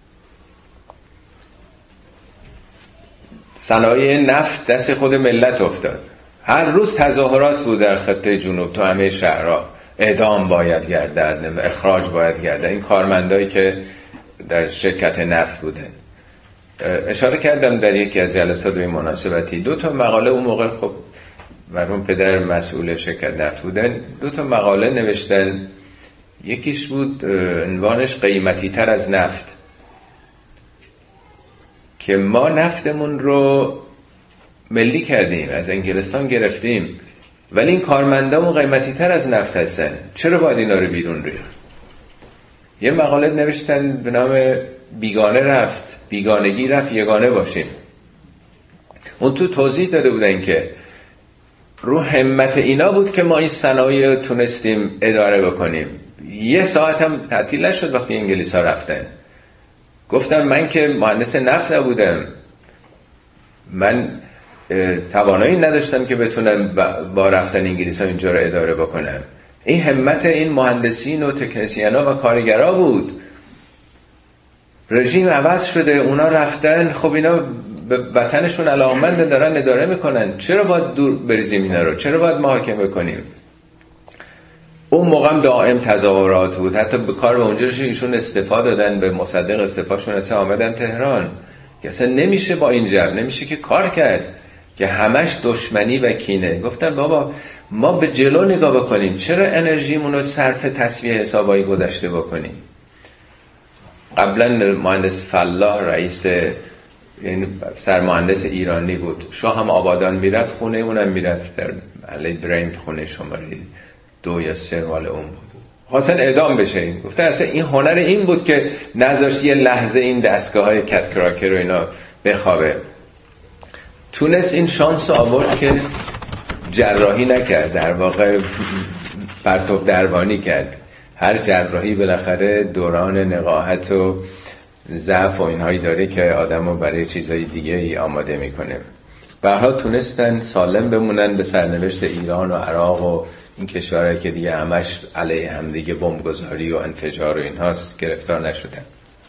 صنایع نفت دست خود ملت افتاد، هر روز تظاهرات بود در خطه جنوب، تو همه شهرها اعدام باید گردد، اخراج باید گردد. این کارمندایی که در شرکت نفت بودن، اشاره کردم در یکی از جلسات به مناسبتی، 2 مقاله اون موقع، خب مرحوم پدر مسئول شرکت نفت بودن، 2 مقاله نوشتن. یکیش بود عنوانش قیمتی تر از نفت، که ما نفتمون رو ملی کردیم، از انگلستان گرفتیم، ولی این کارمندامون قیمتی تر از نفت هستن، چرا باید اینا رو بیرون ریخت؟ یه مقاله نوشتن به نام بیگانه رفت، بیگانگی رفت، یگانه باشیم. اون تو توضیح داده بودن که رو همت اینا بود که ما این صنایع تونستیم اداره بکنیم. 1 ساعت هم تعطیل نشد وقتی انگلیس ها رفتن. گفتم من که مهندس نفت نبودم، من توانایی نداشتم که بتونم با رفتن انگلیس ها اینجا رو اداره بکنم. این همت این مهندسین و تکنسین ها و کارگرها بود. رژیم عوض شده، اونا رفتن، خب اینا به وطنشون علاقمند دارن اداره میکنن، چرا باید دور بریزیم اینا رو؟ چرا باید محاکمه کنیم؟ اون موقع دائم تظاهرات بود، حتی به کار به اونجاش ایشون استفاده دادن، به مصدق استفاشون اصلا آمدن تهران که اصلا نمیشه با این جو، نمیشه که کار کرد که همش دشمنی و کینه. گفتن بابا ما به جلو نگاه بکنیم، چرا انرژیمون رو صرف تصفیه حسابای گذشته بکنیم؟ قبلا مهندس فلاح رئیس، یعنی سرمهندس ایرانی بود، شاه هم آبادان میرفت، خونه اونم میرفت در محله برین، خونه شماره 2 یا 3 مال اون بود، خواستن اعدام بشه. این گفته اصلا این هنر این بود که نذاشت یه لحظه این دستگاه های کت کراکر رو اینا بخوابه. تونست این شانس آورد که جراحی نکرد، در واقع پرتاب دربانی کرد. هر جراحی بالاخره دوران نقاهت و ضعف و اینهایی داره که آدمو برای چیزهای دیگه ای آماده میکنه. به هر حال تونستن سالم بمونن، به سرنوشت ایران و عراق و این کشورهایی که دیگه همش علیه هم دیگه بمبگذاری و انفجار و اینهاست گرفتار نشدن.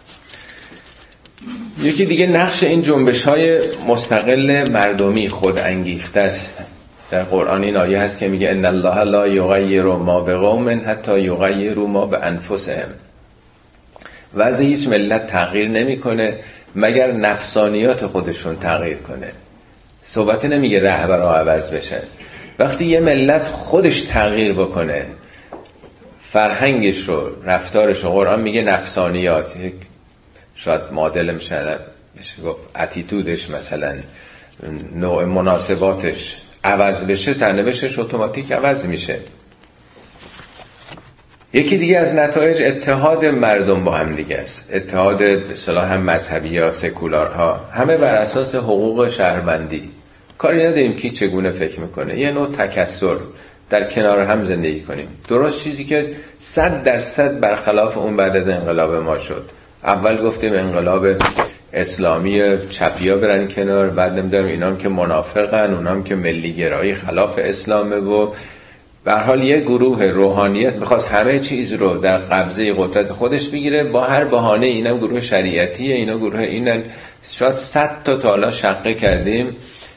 یکی دیگه نقش این جنبش‌های مستقل مردمی خود انگیخته است. در قرآن این آیه هست که میگه ان الله لا یغیر ما بقوم حتی یغیروا ما بانفسهم. وضع هیچ ملت تغییر نمیکنه مگر نفسانیات خودشون تغییر کنه. صحبت نمیگه رهبرها عوض بشن. وقتی یه ملت خودش تغییر بکنه، فرهنگش رو، رفتارش رو، قرآن میگه نفسانیات، یک شاید معادل میشه گفت اتیتودش، مثلا نوع مناسباتش عوض بشه، سرنوشتش اتوماتیک عوض میشه. یکی دیگه از نتایج اتحاد مردم با هم دیگه است. اتحاد به اصطلاح هم مذهبی یا سکولارها، همه بر اساس حقوق شهروندی. کاری نداریم کی چگونه فکر میکنه، یه نوع تکثر، در کنار هم زندگی کنیم. درست چیزی که 100% برخلاف اون بعد از انقلاب ما شد. اول گفتیم انقلاب اسلامی چپیا برن کنار، بعد نمیدونم اینام که منافقن، اونام که ملی گرایی خلاف اسلامه و به هر حال یه گروه روحانیت میخواست همه چیز رو در قبضه قدرت خودش بگیره با هر بهانه. اینم گروه شریعتیه، اینا گروه اینن. شاید 100 تا حالا شقه کردیم،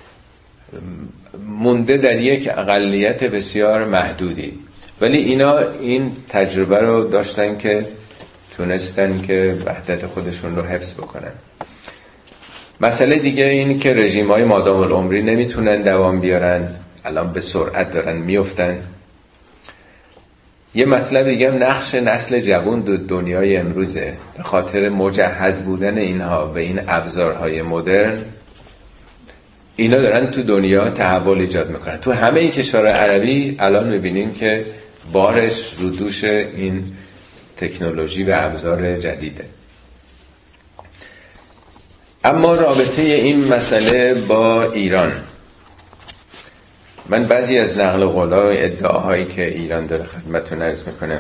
مونده در یک اقلیت بسیار محدودی. ولی اینا این تجربه رو داشتن که تونستن که وحدت خودشون رو حفظ بکنن. مسئله دیگه این که رژیم‌های مادام العمری نمیتونن دوام بیارن، الان به سرعت دارن میفتن. یه مطلب دیگه هم نقش نسل جوان دنیای امروزه. به خاطر مجهز بودن اینها و این ابزارهای مدرن، اینا دارن تو دنیا تحول ایجاد میکنن. تو همه این کشورهای عربی الان میبینیم که بارش رو دوش این تکنولوژی و ابزار جدیده. اما رابطه این مسئله با ایران، من بعضی از نقل قول‌ها و ادعاهایی که ایران داره خدمتتون عرض میکنم.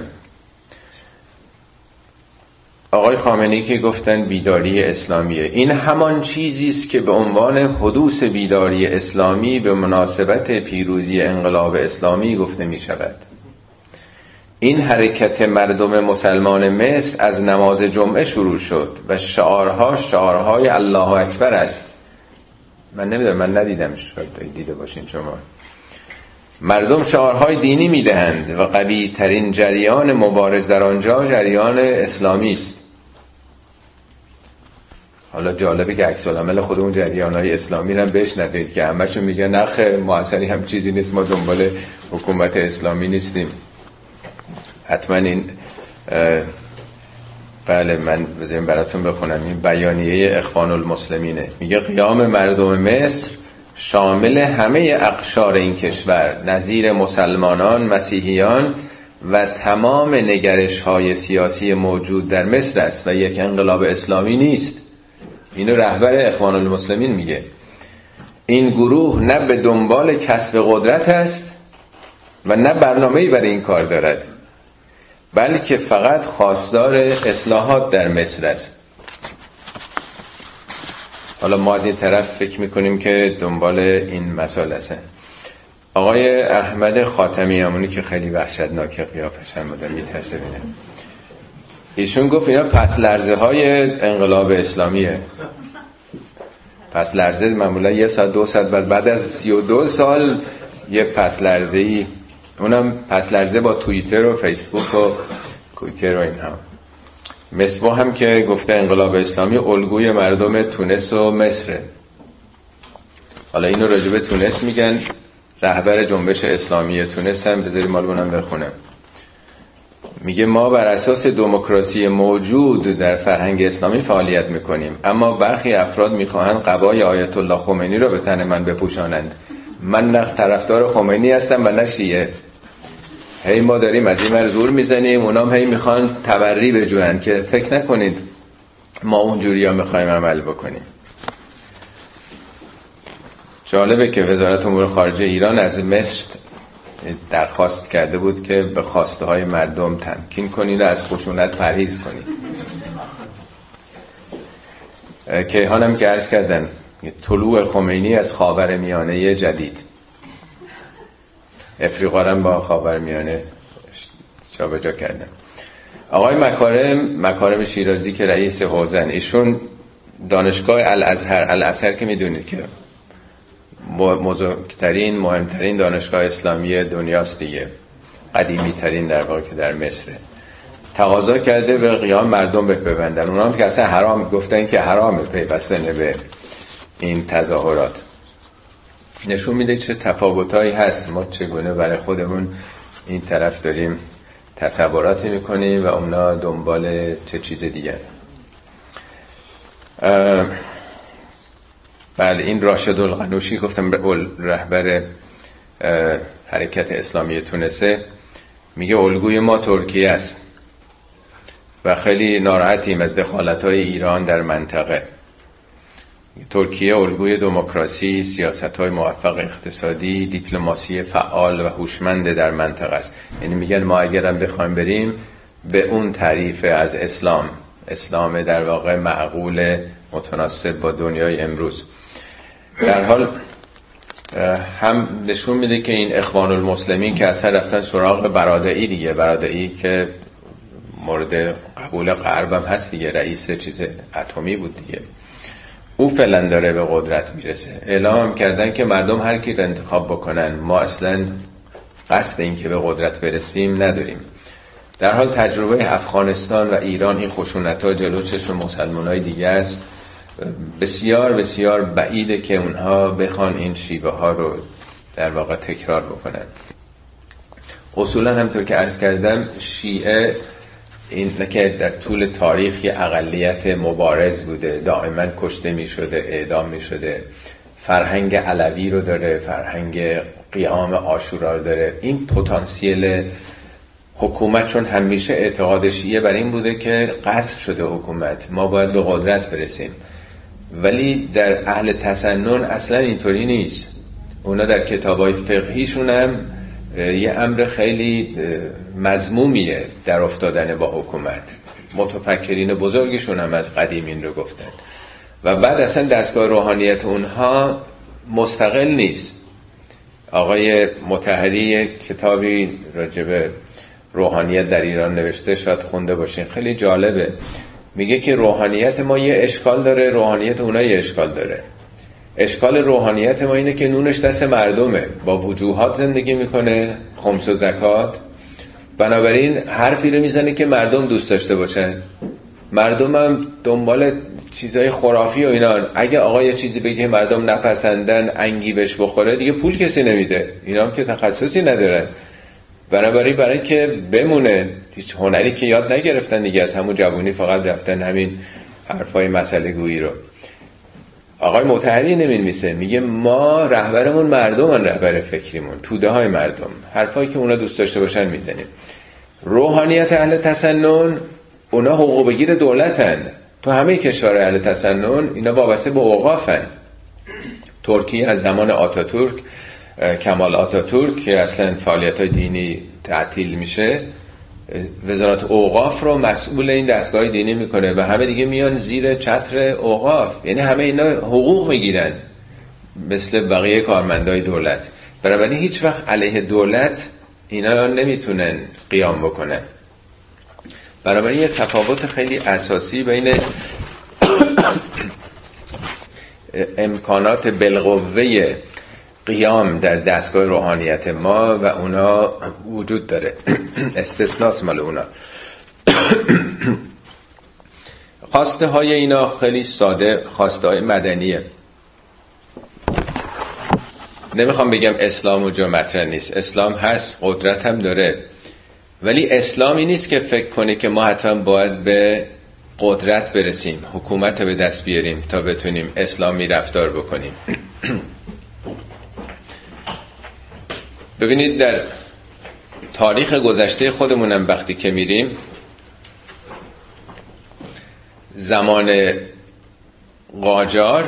آقای خامنه‌ای که گفتن بیداری اسلامیه، این همان چیزی است که به عنوان حدوث بیداری اسلامی به مناسبت پیروزی انقلاب اسلامی گفته می شود. این حرکت مردم مسلمان مصر از نماز جمعه شروع شد و شعارهای الله اکبر است. من نمیدونم، من ندیدم، شاید دیده باشین شما. مردم شعارهای دینی میدهند و قوی ترین جریان مبارز در آنجا جریان اسلامی است. حالا جالبه که عکس العمل خود اون جریان‌های اسلامی رو بشنوید که همه‌شون میگن نخ ما اصلا هم چیزی نیست، ما دنبال حکومت اسلامی نیستیم. حتما این بله، من بذاریم براتون بخونم. این بیانیه اخوان المسلمینه. میگه قیام مردم مصر شامل همه اقشار این کشور، نظیر مسلمانان، مسیحیان و تمام نگرش‌های سیاسی موجود در مصر است و یک انقلاب اسلامی نیست. اینو رهبر اخوان المسلمین میگه. این گروه نه به دنبال کسب قدرت است و نه برنامه‌ای برای این کار دارد، بلکه فقط خواستار اصلاحات در مصر است. حالا ما از این طرف فکر میکنیم که دنبال این مسائل هستن. آقای احمد خاتمی همونی که خیلی وحشتناک قیافش هم بوده، میترسه بینه، ایشون گفت اینا پس لرزه های انقلاب اسلامیه. پس لرزه معمولا 1 ساعت 2 ساعت بعد از 32 سال یه پس لرزه‌ای، اونم پس لرزه با توییتر و فیسبوک و کویکر و اینها. مصباح هم که گفته انقلاب اسلامی الگوی مردم تونس و مصر. حالا اینو راجع به تونس میگن، رهبر جنبش اسلامی تونس هم بذاری مال اونم بخونم، میگه ما بر اساس دموکراسی موجود در فرهنگ اسلامی فعالیت میکنیم، اما برخی افراد میخواهند قبای آیت الله خمینی رو به تن من بپوشانند. من نه طرفدار خمینی هستم و نه شیعه. هی ما داریم از این ور زور میزنیم، اونام هی میخوان تبری بجوین که فکر نکنید ما اونجوری ها میخوایم عمل بکنیم. جالبه که وزارت امور خارجه ایران از مصر درخواست کرده بود که به خواسته های مردم تمکین کنید و از خشونت پرهیز کنید. کیهان هم که عرض کردن طلوع خمینی از خاورمیانه جدید، افریقا هم با خاورمیانه جابجا کردن. آقای مکارم شیرازی که رئیس حوزن، ایشون دانشگاه الازهر که میدونید که بزرگترین مهمترین دانشگاه اسلامی دنیاست دیگه، قدیمی ترین در واقع که در مصر، تقاضا کرده به قیام مردم بپیوندن. اونا هم که اصلا حرام گفتن که حرامه پیوستن به این تظاهرات. نشون میده چه تفاوتایی هست، ما چگونه برای خودمون این طرف داریم تصوراتی میکنیم و اونا دنبال چه چیز دیگه. بله، این راشد القنوشی گفتم رهبر حرکت اسلامی تونسه، میگه الگوی ما ترکیه است و خیلی ناراحتیم از دخالت‌های ایران در منطقه. ترکیه الگوی دموکراسی، سیاست‌های موفق اقتصادی، دیپلماسی فعال و هوشمند در منطقه است. یعنی میگن ما اگرم بخوایم بریم به اون تعریف از اسلام در واقع معقول، متناسب با دنیای امروز. در حال هم نشون میده که این اخوان المسلمین که اصلا رفتن سراغ برادعی دیگه، برادعی که مورد قبول غرب هم هست دیگه، رئیس چیز اتمی بود دیگه، او فعلا داره به قدرت میرسه. اعلام هم کردن که مردم هر کی رو انتخاب بکنن، ما اصلا قصد این که به قدرت برسیم نداریم. در حال تجربه افغانستان و ایران این خشونت‌ها جلو چشم مسلمان‌های دیگه است. بسیار بسیار بعیده که اونها بخوان این شیوه ها رو در واقع تکرار بکنن. اصولا همطور که عرض کردم شیعه این که در طول تاریخ یه اقلیت مبارز بوده، دائما کشته می شده، اعدام می شده، فرهنگ علوی رو داره، فرهنگ قیام عاشورا رو داره. این پتانسیل حکومت، چون همیشه اعتقاد شیعه بر این بوده که غصب شده حکومت، ما باید به قدرت برسیم. ولی در اهل تسنن اصلا اینطوری نیست. اونا در کتابای فقهیشون هم یه امر خیلی مذمومیه در افتادن با حکومت. متفکرین بزرگشون هم از قدیم این رو گفتن. و بعد اصلا دستگاه روحانیت اونها مستقل نیست. آقای مطهری کتابی راجع به روحانیت در ایران نوشته، شاید خونده باشین، خیلی جالبه. میگه که روحانیت ما یه اشکال داره، روحانیت اونها یه اشکال داره. اشکال روحانیت ما اینه که نونش دست مردمه، با وجوهات زندگی میکنه، خمس و زکات، بنابراین حرفی رو میزنه که مردم دوست داشته باشن. مردم هم دنبال چیزای خرافی و اینا، اگه آقا یه چیزی بگه مردم نپسندن، انگی بهش بخوره، دیگه پول کسی نمیده. اینا هم که تخصصی ندارن، بنابراین برای که بمونه، هیچ هنری که یاد نگرفتن دیگه، از همون جوانی فقط رفتن همین حرفای مسئله گویی رو. آقای مطهری نمی‌نویسه، میگه ما رهبرمون مردمن، رهبر فکریمون توده های مردم، حرفایی که اونا دوست داشته باشن میزنیم. روحانیت اهل تسنن، اونا حقوق بگیر دولتن. تو همه کشور اهل تسنن اینا وابسته به اوقافن. ترکیه از زمان آتاتورک، کمال آتاتورک، که اصلا فعالیت‌های دینی تعطیل میشه، وزارت اوقاف رو مسئول این دستگاه دینی میکنه و همه دیگه میان زیر چتر اوقاف، یعنی همه اینا حقوق میگیرن مثل بقیه کارمندای دولت. بنابراین هیچ وقت علیه دولت اینا نمیتونن قیام بکنن. بنابراین یه تفاوت خیلی اساسی بین امکانات بالقوه قیام در دستگاه روحانیت ما و اونا وجود داره. استثناس مال اونا. خواسته های اینا خیلی ساده، خواسته های مدنیه. نمیخوام بگم اسلام اونجا مطرح نیست، اسلام هست، قدرت هم داره، ولی اسلامی نیست که فکر کنه که ما حتما باید به قدرت برسیم، حکومت به دست بیاریم تا بتونیم اسلامی رفتار بکنیم. ببینید در تاریخ گذشته خودمونم وقتی که میریم، زمان قاجار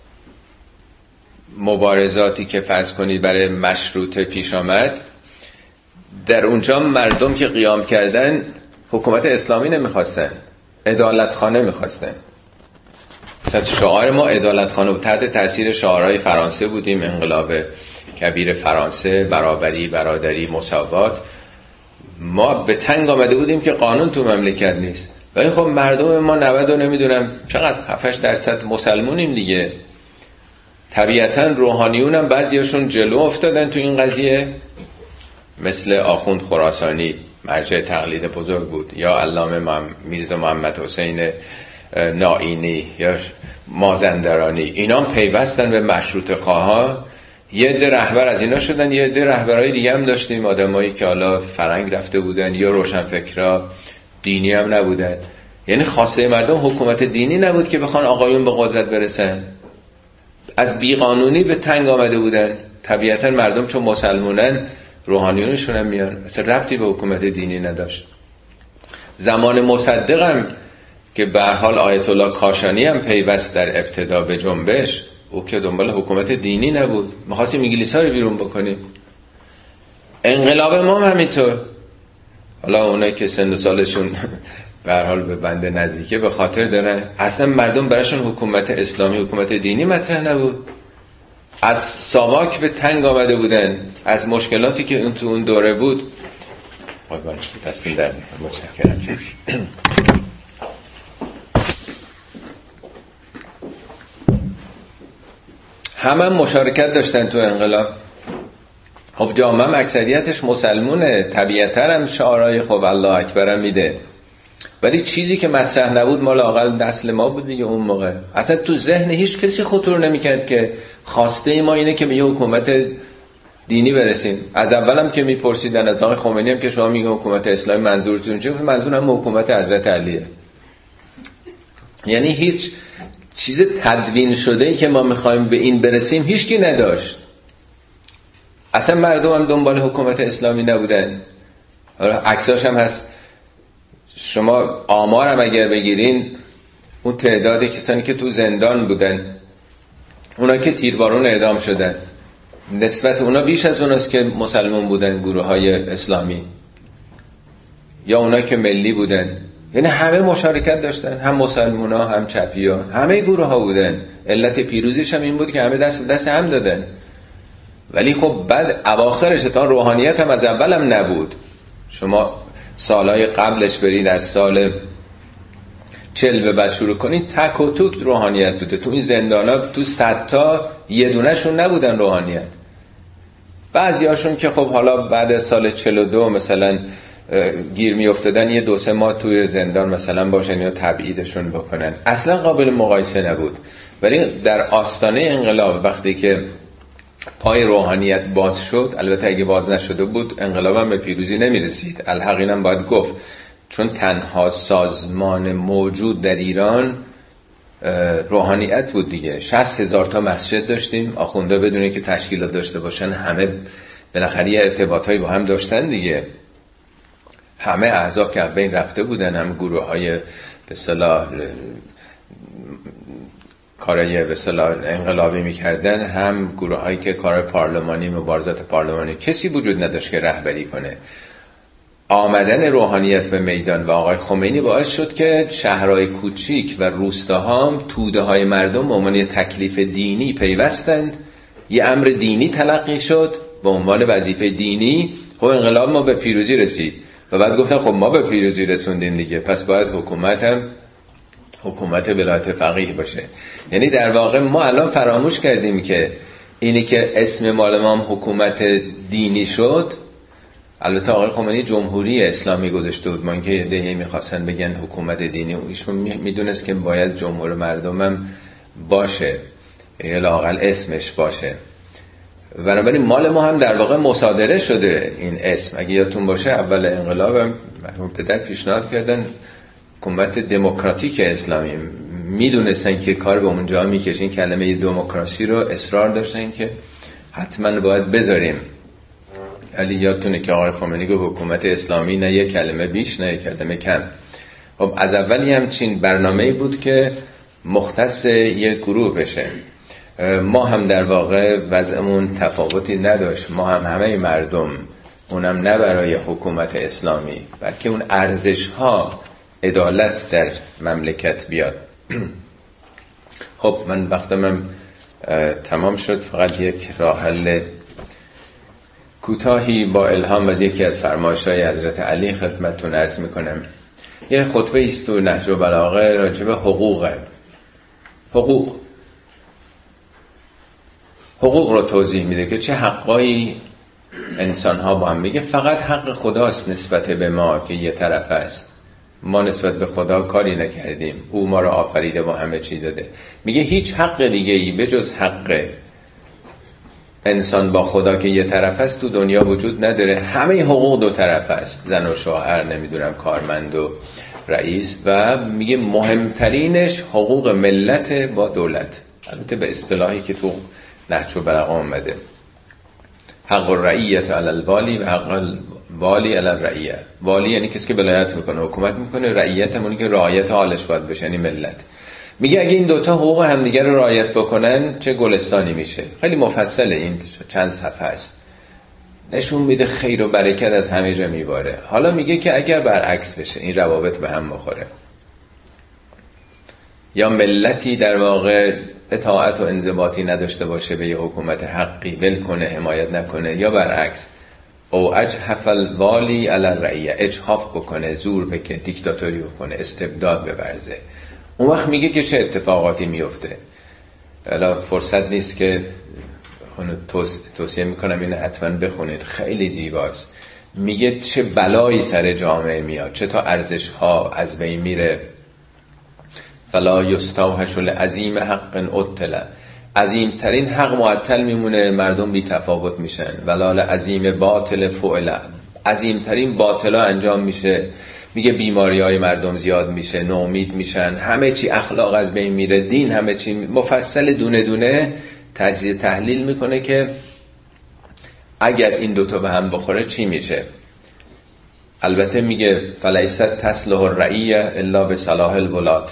مبارزاتی که فرض کنید برای مشروطه پیش آمد، در اونجا مردم که قیام کردن حکومت اسلامی نمیخواستن، عدالتخانه میخواستن. مثلا شعار ما عدالتخانه بود. تحت تاثیر شعارهای فرانسه بودیم، انقلاب کبیر فرانسه، برابری، برادری، مساوات. ما به تنگ آمده بودیم که قانون تو مملکت نیست، ولی خب مردم ما 90 و نمیدونم چقدر 7-8% مسلمونیم دیگه. طبیعتا روحانیون هم بعضیاشون جلو افتادن تو این قضیه، مثل آخوند خراسانی مرجع تقلید بزرگ بود، یا علامه میرزا محمد حسین نائینی یا مازندرانی. اینا هم پیوستن به مشروطه خواها. یه عده رهبر از اینا شدن، یه عده رهبرای دیگه هم داشتیم، آدمایی که حالا فرنگ رفته بودن یا روشنفکرا، دینی هم نبودن. یعنی خواسته مردم حکومت دینی نبود که بخوان آقایون به قدرت برسن، از بیقانونی به تنگ آمده بودن. طبیعتا مردم چون مسلمونن روحانیونشون هم میان، اصلا ربطی به حکومت دینی نداشت. زمان مصدق هم که به هر حال آیت الله کاشانی هم پیوست در ابتدا به جنبش، او که دنبال حکومت دینی نبود، می‌خواستیم انگلیس‌ها رو بیرون بکنیم. انقلاب ما هم همینطور. حالا اونایی که سن و سالشون به هر حال به بنده نزدیکه به خاطر دارن، اصلا مردم براشون حکومت اسلامی، حکومت دینی مطرح نبود. از ساواک به تنگ آمده بودن، از مشکلاتی که اون تو اون دوره بود. دستون در متشکرم. همه مشارکت داشتن تو انقلاب. خب جامعه هم اکثریتش مسلمونه، طبیعتا هم شعارهای خب الله اکبر هم میده، ولی چیزی که مطرح نبود مال اقل نسل ما بود دیگه. اون موقع اصلا تو ذهن هیچ کسی خطور نمیکرد که خواسته ما اینه که به یه حکومت دینی برسیم. از اولم که میپرسیدن از آقای خمینی هم که شما میگه حکومت اسلامی منظورتون چیه، منظورم حکومت حضرت علیه. یعنی هیچ چیز تدوین شده‌ای که ما میخوایم به این برسیم هیچکی نداشت. اصلا مردم هم دنبال حکومت اسلامی نبودن. عکساش هم هست. شما آمار هم اگر بگیرین، اون تعداد کسانی که تو زندان بودن، اونا که تیربارون اعدام شدن، نسبت اونا بیش از اوناست که مسلمان بودن، گروه های اسلامی یا اونا که ملی بودن. یعنی همه مشارکت داشتن، هم مسلمان ها هم چپی ها، همه گروه ها بودن. علت پیروزیش هم این بود که همه دست به دست هم دادن. ولی خب بعد اواخرش تا روحانیت هم از اول هم نبود. شما سالهای قبلش برید، از سال 40 به بعد شروع کنید، تک و توک روحانیت بوده. تو این زندانا تو 100 تا یه دونهشون نبودن روحانیت. بعضی هاشون که خب حالا بعد از سال 42 مثلا گیر می افتادن، یه 2-3 ماه توی زندان مثلا باشن یا تبعیدشون بکنن، اصلا قابل مقایسه نبود. ولی در آستانه انقلاب وقتی که پای روحانیت باز شد، البته اگه باز نشده بود انقلاب هم به پیروزی نمی رسید، الحق اینم باید گفت، چون تنها سازمان موجود در ایران روحانیت بود دیگه. 60,000 تا مسجد داشتیم، آخونده بدونه که تشکیلات داشته باشن، همه بالاخره ارتباطایی با هم داشتن دیگه. همه احزاب که بین رفته بودن، هم گروه های به اصطلاح کارای به اصطلاح انقلابی میکردن، هم گروه هایی که کار پارلمانی، مبارزات پارلمانی. کسی وجود نداشت که رهبری کنه. آمدن روحانیت به میدان و آقای خمینی باعث شد که شهرهای کوچیک و روستاها توده های مردم به عنوان تکلیف دینی پیوستند، یه امر دینی تلقی شد به عنوان وظیفه دینی. خب انقلاب ما به پیروزی رسید و بعد گفتن خب ما به پیروزی رسوندیم دیگه، پس باید حکومت ولایت فقیه باشه. یعنی در واقع ما الان فراموش کردیم که اینی که اسم مال ما هم حکومت دینی شد. البته آقای خمینی جمهوری اسلامی گذاشته بود، من که یه دهی میخواستن بگن حکومت دینی، ایشون میدونست که باید جمهور مردم هم باشه یا لااقل اسمش باشه. بنابراین مال ما هم در واقع مصادره شده این اسم. اگه یادتون باشه اول انقلاب هم مرحوم پدر پیشنهاد کردن حکومت دموکراتیک اسلامی، میدونستن که کار به اونجا میکشین، کلمه دموکراسی رو اصرار داشتن که حتما باید بذاریم. ولی یادتونه که آقای خمینی گفت حکومت اسلامی نه یک کلمه بیش نه یک کلمه کم. خب از اولی همچین برنامه‌ای بود که مختص یک گروه بشه. ما هم در واقع وضعمون تفاوتی نداشت، ما هم همه مردم، اونم نه برای حکومت اسلامی بلکه اون ارزش‌ها عدالت در مملکت بیاد. خب من وقتم تمام شد، فقط یک راه حل کوتاهی با الهام از یکی از فرمایش‌های حضرت علی خدمتتون عرض میکنم. یه خطبه است تو نهج البلاغه راجع به حقوق رو توضیح میده که چه حقایی انسان ها با هم. میگه فقط حق خداست نسبت به ما که یه طرف است، ما نسبت به خدا کاری نکردیم، او ما رو آفریده با همه چی داده. میگه هیچ حق دیگه ای به جز حق انسان با خدا که یه طرف است تو دنیا وجود نداره. همه حقوق دو طرف است، زن و شوهر، نمیدونم کارمند و رئیس، و میگه مهمترینش حقوق ملت با دولت. البته به اصطلاحی که تو نهج البلاغه اومده، حق الرعیت علی الوالی و حق الوالی علی الرعیه. والی یعنی کسی که ولایت میکنه، حکومت میکنه، رعیت همونی که رعایت حالش باید بشه، یعنی ملت. میگه اگه این دوتا حقوق همدیگر رو رعایت بکنن چه گلستانی میشه. خیلی مفصله، این چند صفحه است، نشون میده خیر و برکت از همه جا میباره. حالا میگه که اگر برعکس بشه، این روابط به هم بخوره، یا ملتی در واقع اطاعت و انضباطی نداشته باشه به یه حکومت حقی، ول کنه، حمایت نکنه، یا برعکس او اجحف الوالی علی الرعیه، اجحاف بکنه، زور بکنه، دیکتاتوری بکنه، استبداد ببرزه، اون وقت میگه که چه اتفاقاتی میفته. حالا فرصت نیست که توصیه میکنم اینو حتما بخونید، خیلی زیباست. میگه چه بلایی سر جامعه میاد، چه تا ارزش ها از بین میره. فلا یستوحش العظیم حق عطل، عظیم ترین حق معطل میمونه، مردم بی تفاوت میشن. ولا عظیم باطل فعل، عظیم ترین باطلا انجام میشه. میگه بیماری های مردم زیاد میشه، ناامید میشن، همه چی اخلاق از بین میره، دین، همه چی مفصل دونه دونه تجزیه تحلیل میکنه که اگر این دوتا به هم بخوره چی میشه. البته میگه فلیست تصلح الرعیه الا به صلاح الولات،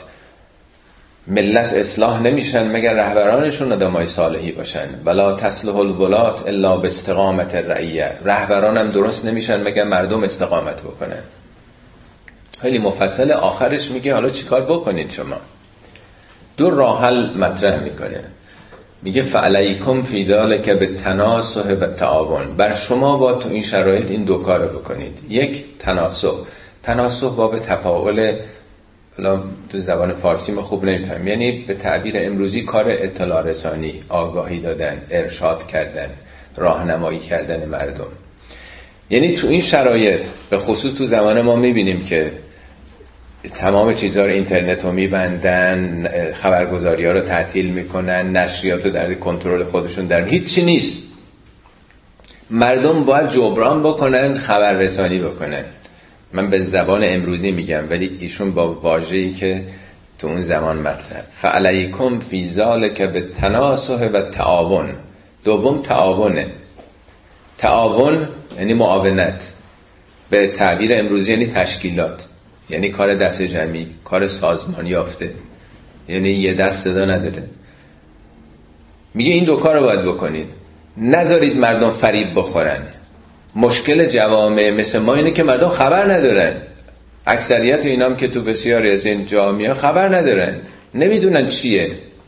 ملت اصلاح نمیشن مگر رهبرانشون آدمای صالحی باشن. ولا تصلح الولات الا به استقامت الرعیه، رهبران هم درست نمیشن مگر مردم استقامت بکنن. خیلی مفصل. آخرش میگه حالا چیکار بکنید شما؟ دو راه حل مطرح میکنه. میگه فعلیکم فی ذلک بالتناصح و التعاون، بر شما با تو این شرایط این دو کار بکنید. یک، تناصح باب تفاعل، حالا تو زبان فارسی ما خوب نمیفهمم، یعنی به تعبیر امروزی کار اطلاع رسانی، آگاهی دادن، ارشاد کردن، راهنمایی کردن مردم. یعنی تو این شرایط به خصوص تو زمان ما میبینیم که تمام چیزها رو اینترنت رو میبندن، خبرگزاری ها رو تعطیل میکنن، نشریات رو در کنترل خودشون دارن، هیچی نیست. مردم باید جبران بکنن، خبررسانی بکنن. من به زبان امروزی میگم ولی ایشون با واژه‌ای که تو اون زمان مطرح. فعلیکم فی ذلک بالتناصح و التعاون. دوم تعاونه. تعاون یعنی معاونت، به تعبیر امروزی یعنی تشکیلات، یعنی کار دست جمعی، کار سازمان یافته، یعنی یه دست صدا نداره. میگه این دو کار رو باید بکنید، نذارید مردم فریب بخورن. مشکل جوامع مثل ما اینه که مردم خبر ندارن. اکثریت اینام که تو بسیاری از این جامعه خبر ندارن، نمیدونن چیه.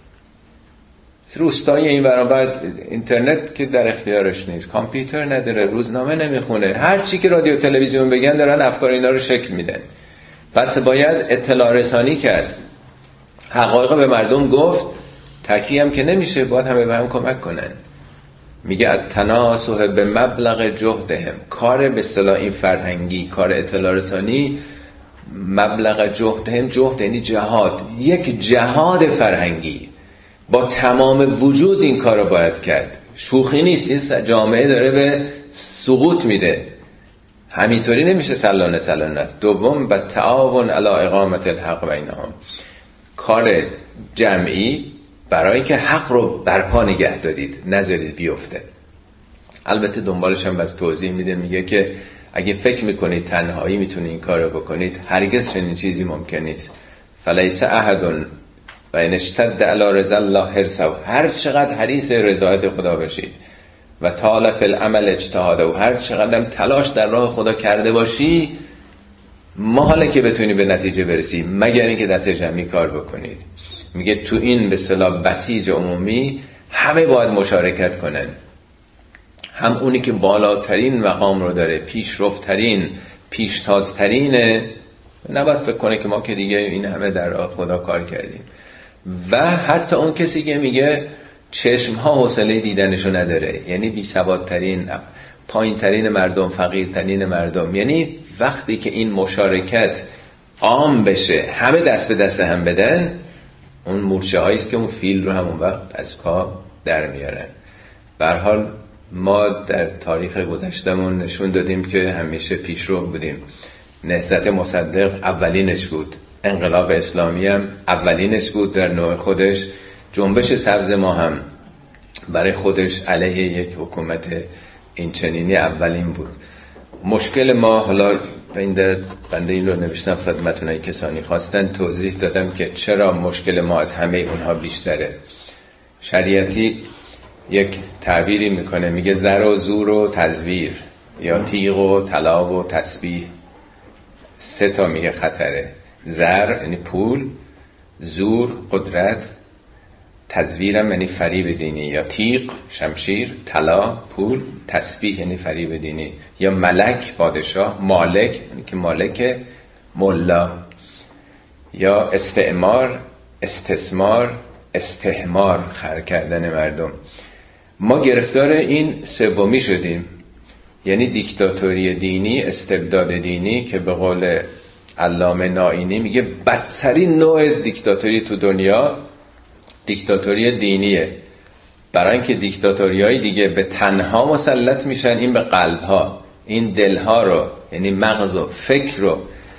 روستای این برابر اینترنت که در اختیارش نیست، کامپیوتر نداره، روزنامه نمیخونه، هر چی که رادیو تلویزیون بگن دارن افکار اینا رو شکل میدن. پس باید اطلاع رسانی کرد، حقایق به مردم گفت. تکی هم که نمیشه، باید همه به هم کمک کنن. میگه التناسح به مبلغ جهدهم. کار به اصطلاح این فرهنگی، کار اطلاع رسانی، مبلغ جهدهم، جهد یعنی جهاد، یک جهاد فرهنگی با تمام وجود این کار رو باید کرد. شوخی نیست، این جامعه داره به سقوط میده، همینطوری نمیشه سلانه سلانه. دوم و تعاون علی اقامت الحق بینهم، کار جمعی برای که حق رو برپا نگه دارید، نذارید بیفته. البته دنبالش هم بس توضیح میده، میگه که اگه فکر میکنید تنهایی میتونید این کار رو بکنید، هرگز چنین چیزی ممکن نیست. فلیس احد و ان اشتد علی رضا الله حرصه، هر چقدر حریص رضایت خدا بشید، و طال فی العمل اجتهاده، و هر چقدر تلاش در راه خدا کرده باشی، محاله که بتونی به نتیجه برسی مگر اینکه دست جمعی کار بکنید. میگه تو این به اصطلاح بسیج عمومی همه باید مشارکت کنن، هم اونی که بالاترین مقام رو داره، پیشرفت‌ترین، پیشتازترین، نباید فکر کنه که ما که دیگه این همه در راه خدا کار کردیم، و حتی اون کسی که میگه چشم‌ها حوصله دیدنشو نداره، یعنی بی‌سوادترین، پایین‌ترین مردم، فقیرترین مردم. یعنی وقتی که این مشارکت عام بشه، همه دست به دست هم بدن، اون مورچه هاییست که اون فیل رو همون وقت از پا در میارن. به هر حال ما در تاریخ گذشتمون نشون دادیم که همیشه پیشرو بودیم. نهضت مصدق اولینش بود، انقلاب اسلامی هم اولینش بود در نوع خودش، جنبش سبز ما هم برای خودش علیه یک حکومت این چنینی اولین بود. مشکل ما، حالا بنده این رو نوشتم خدمتون، ای کسانی خواستن توضیح دادم که چرا مشکل ما از همه اونها بیشتره. شریعتی یک تعبیری میکنه، میگه زر و زور و تزویر، یا تیغ و طلا و تسبیح، سه تا میگه خطره. زر یعنی پول، زور قدرت، تزویرم یعنی فریب دینی، یا تیغ شمشیر، طلا پول، تسبیح یعنی فریب دینی، یا ملک پادشاه، مالک یعنی که مالک ملا، یا استعمار استثمار استحمار، خر کردن مردم. ما گرفتار این سومی شدیم، یعنی دیکتاتوری دینی، استبداد دینی، که به قول علامه نائینی میگه بدترین نوع دیکتاتوری تو دنیا دیکتاتوری دینیه. برای اینکه دیکتاتوریای دیگه به تنها مسلط میشن، این به قلبها، این دلها رو، یعنی مغز و فکر رو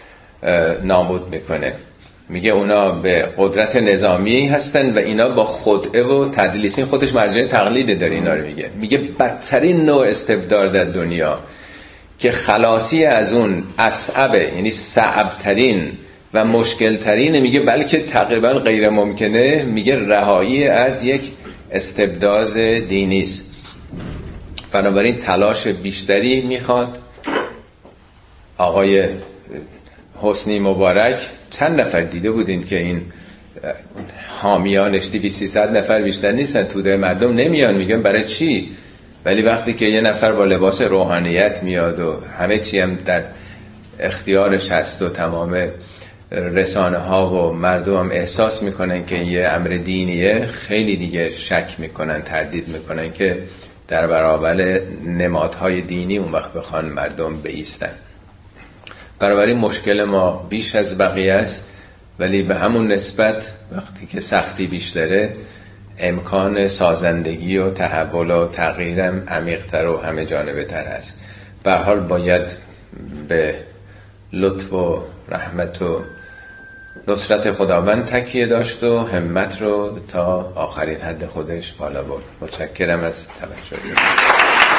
نابود میکنه. میگه اونا به قدرت نظامی هستن و اینا با خدعه و تدلیس، این خودش مرجع تقلید داره اینا رو میگه بدترین نوع استبداد در دنیا که خلاصی از اون اصعبه، یعنی صعبترین و مشکل ترینه، میگه بلکه تقریبا غیر ممکنه، میگه رهایی از یک استبداد دینی است. بنابراین تلاش بیشتری میخواد. آقای حسنی مبارک چند نفر دیده بودین که این حامیانش 200-300 نفر بیشتر نیستن، توده مردم نمیان، میگن برای چی؟ ولی وقتی که یه نفر با لباس روحانیت میاد و همه چی هم در اختیارش هست و تمام رسانه ها و مردم هم احساس میکنن که یه امر دینیه، خیلی دیگه شک میکنن، تردید میکنن که در برابر نمادهای دینی اون وقت بخوان مردم بایستن. بنابراین مشکل ما بیش از بقیه است، ولی به همون نسبت وقتی که سختی بیشتره، امکان سازندگی و تحول و تغییرم عمیق‌تر و همه جانبه تر است. به هر حال باید به لطف و رحمت و نصرت خداوند تکیه داشت و همت رو تا آخرین حد خودش بالا برد. متشکرم از توجه.